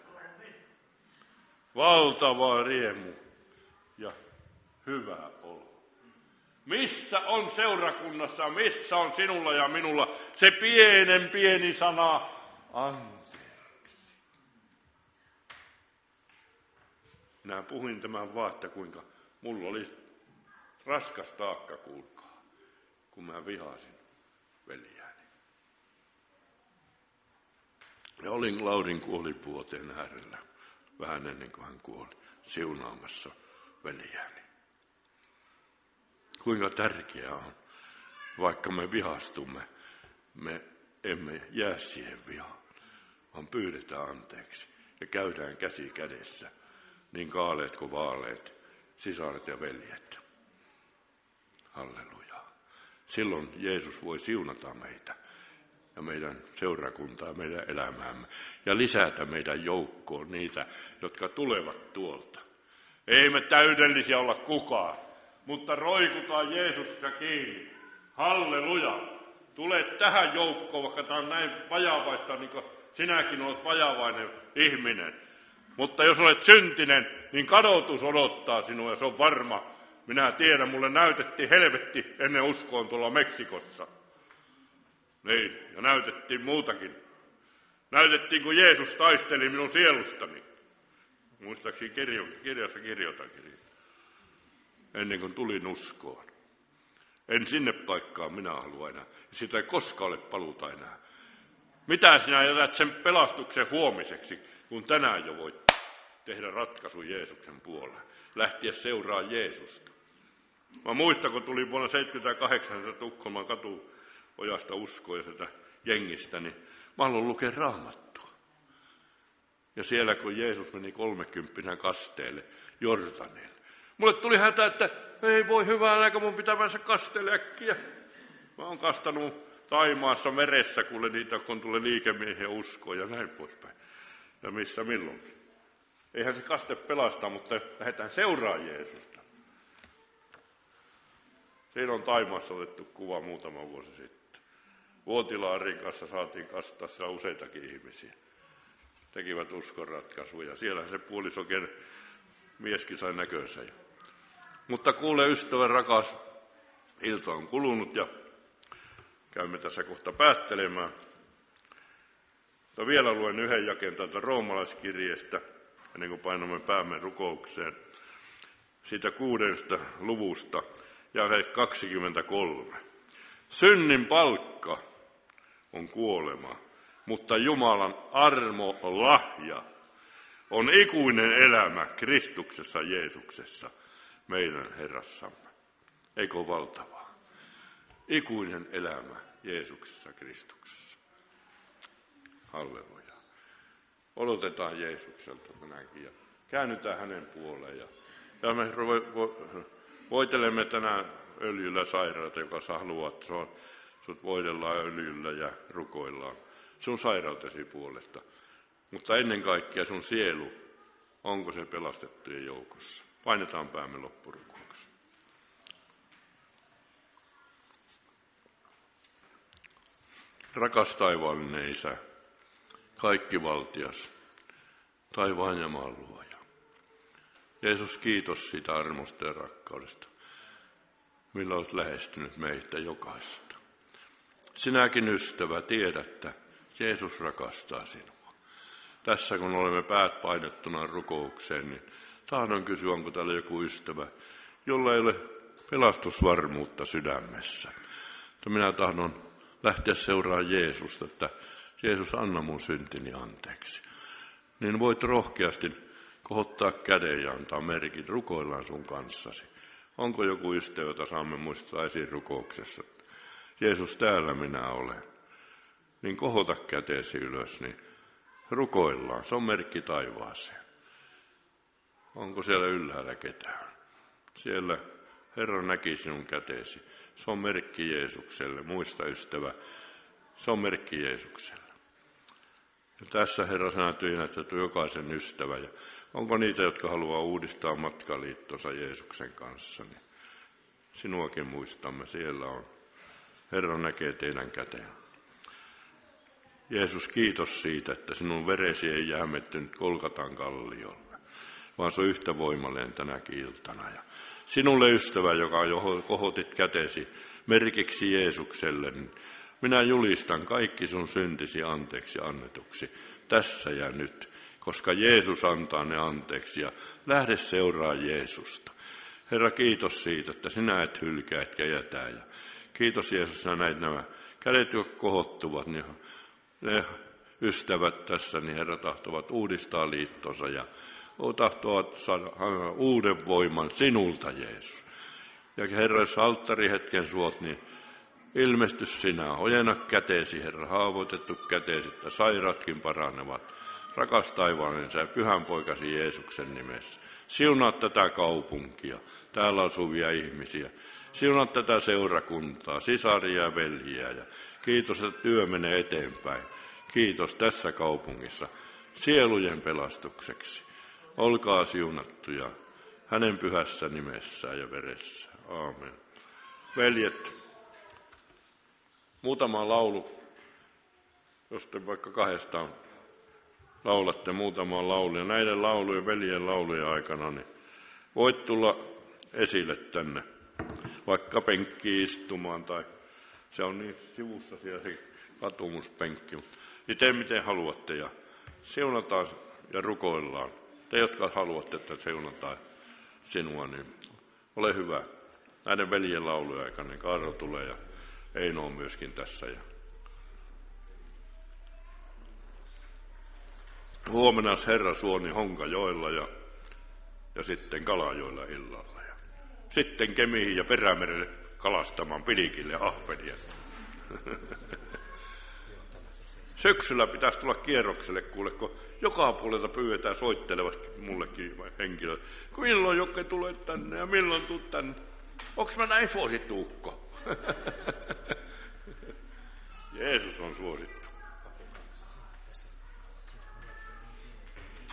Valtava riemu ja hyvä olo. Missä on seurakunnassa, missä on sinulla ja minulla se pieni sana anteeksi? Minä puhuin tämän vaan, että kuinka mulla oli raskas taakka, kuulkaa, kun mä vihasin veljääni. Ja olin Laurin kuolivuoteen äärellä vähän ennen kuin hän kuoli, siunaamassa veljääni. Kuinka tärkeää on, vaikka me vihastumme, me emme jää siihen vihaan, vaan pyydetään anteeksi ja käydään käsi kädessä, niin kaaleet kuin vaaleet, sisaret ja veljet. Halleluja. Silloin Jeesus voi siunata meitä ja meidän seurakuntaa, meidän elämäämme ja lisätä meidän joukkoon niitä, jotka tulevat tuolta. Ei me täydellisiä olla kukaan, mutta roikutaan Jeesusta kiinni. Halleluja. Tule tähän joukkoon, vaikka tämä on näin vajavaista, niin kuin sinäkin olet vajavainen ihminen. Mutta jos olet syntinen, niin kadotus odottaa sinua ja se on varma. Minä tiedän, mulle näytettiin helvetti ennen uskoon tuolla Meksikossa. Niin, ja näytettiin muutakin. Näytettiin, kun Jeesus taisteli minun sielustani. Muistaakseni kirjassa kirjoitakin. Ennen kuin tulin uskoon. En sinne paikkaan minä halua enää. Sitä ei koskaan ole paluuta enää. Mitä sinä jätät sen pelastuksen huomiseksi, kun tänään jo voit tehdä ratkaisun Jeesuksen puoleen. Lähtiä seuraa Jeesusta. Mä muistan, kun tulin vuonna 1978 Tukholman katuojasta uskoon ja sitä jengistä, niin mä haluan lukea Raamattua. Ja siellä, kun Jeesus meni 30 kasteelle Jordanille. Mulle tuli hätä, että ei voi hyvää aika, mun pitää päästä kasteelle äkkiä. Mä oon kastanut Taimaassa meressä, kuule niitä, kun tulee liikemiehiä uskoon ja näin poispäin. Ja missä milloinkin. Eihän se kaste pelastaa, mutta lähdetään seuraa Jeesusta. Siinä on Taimaassa otettu kuva muutama vuosi sitten. Vuotilaarin kanssa saatiin kastaa useitakin ihmisiä. Tekivät uskonratkaisuja. Siellä se puolisoken mieskin sai näkönsä. Mutta kuule ystävä rakas, ilta on kulunut ja käymme tässä kohta päättelemään. Mutta vielä luen yhden jakeen täältä roomalaiskirjeestä, ennen kuin painamme päämme rukoukseen. Siitä 6. luvusta, jae 23. Synnin palkka on kuolema, mutta Jumalan armo lahja on ikuinen elämä Kristuksessa Jeesuksessa, meidän Herrassamme. Eikö ole valtavaa? Ikuinen elämä Jeesuksessa Kristuksessa. Halleluja. Odotetaan Jeesukselta tänäänkin ja käännytään hänen puoleen ja Ja me voitelemme tänään öljyllä sairaata, joka sä haluat. Sut voidellaan öljyllä ja rukoillaan sun sairautesi puolesta. Mutta ennen kaikkea sun sielu, onko se pelastettujen joukossa? Painetaan päämme loppurukouksen. Rakas taivaallinen Isä, kaikkivaltias, taivaan ja maan luoja. Jeesus, kiitos siitä armosta ja rakkaudesta, millä olet lähestynyt meitä jokaista. Sinäkin, ystävä, tiedät, että Jeesus rakastaa sinua. Tässä kun olemme päät painettuna rukoukseen, niin tahdon kysyä, onko täällä joku ystävä, jolla ei ole pelastusvarmuutta sydämessä. Mutta minä tahdon lähteä seuraamaan Jeesusta, että Jeesus, anna mun syntini anteeksi. Niin voit rohkeasti kohottaa käden ja antaa merkit, rukoillaan sun kanssasi. Onko joku ystävä, jota saamme muistaa esiin rukouksessa? Jeesus, täällä minä olen. Niin kohota käteesi ylös, niin rukoillaan. Se on merkki taivaaseen. Onko siellä ylhäällä ketään? Siellä Herra näki sinun käteesi. Se on merkki Jeesukselle. Muista, ystävä, se on merkki Jeesukselle. Ja tässä Herra sinä tyynätät jokaisen ystävä. Ja onko niitä, jotka haluaa uudistaa matkaliittonsa Jeesuksen kanssa? Niin sinuakin muistamme. Siellä on. Herra näkee teidän käteen. Jeesus, kiitos siitä, että sinun veresi ei jäämettynyt Golgatan kalliolle, vaan se on yhtä voimallinen tänäkin iltana. Ja sinulle, ystävä, joka jo kohotit kätesi merkiksi Jeesukselle, niin minä julistan kaikki sun syntisi anteeksi annetuksi tässä ja nyt, koska Jeesus antaa ne anteeksi ja lähde seuraa Jeesusta. Herra, kiitos siitä, että sinä et hylkää etkä jätä. Ja kiitos Jeesus, sinä näit nämä kädet, jotka kohottuvat, niin ne ystävät tässä, niin Herra, tahtovat uudistaa liittonsa ja tahtovat saada uuden voiman sinulta, Jeesus. Ja Herra, jos alttarihetken suot, niin ilmesty sinä, ojenna käteesi, Herra, haavoitettu käteesi, että sairaatkin paranevat. Rakas taivaallinen Isä, pyhän poikasi Jeesuksen nimessä. Siunaa tätä kaupunkia, täällä asuvia ihmisiä. Siunaa tätä seurakuntaa, sisaria ja veljiä. Ja kiitos, että työ menee eteenpäin. Kiitos tässä kaupungissa sielujen pelastukseksi. Olkaa siunattuja hänen pyhässä nimessään ja veressä. Aamen. Veljet, muutama laulu, jos te vaikka kahdestaan laulatte muutamaa lauluja. Näiden laulujen, veljen laulujen aikana, niin voit tulla esille tänne, vaikka penkkiin istumaan, tai se on niin sivussa siellä se katumuspenkki. Itse miten haluatte, ja siunataan ja rukoillaan. Te, jotka haluatte, että siunataan sinua, niin ole hyvä. Näiden veljen laulujen aikana niin Kaarlo tulee ja Eino on myöskin tässä. Ja huomenna Herra Suoni Honkajoella ja sitten Kalajoella illalla. Ja sitten Kemiin ja Perämerelle kalastamaan Pilikille ahvenia. Syksyllä pitäisi tulla kierrokselle, kuule, kun joka puolelta pyydetään soittelevat mullekin henkilöt. Milloin jokke tulee tänne ja milloin tuut tänne? Onks mä näin suosittu ukko? Jeesus on suosittu.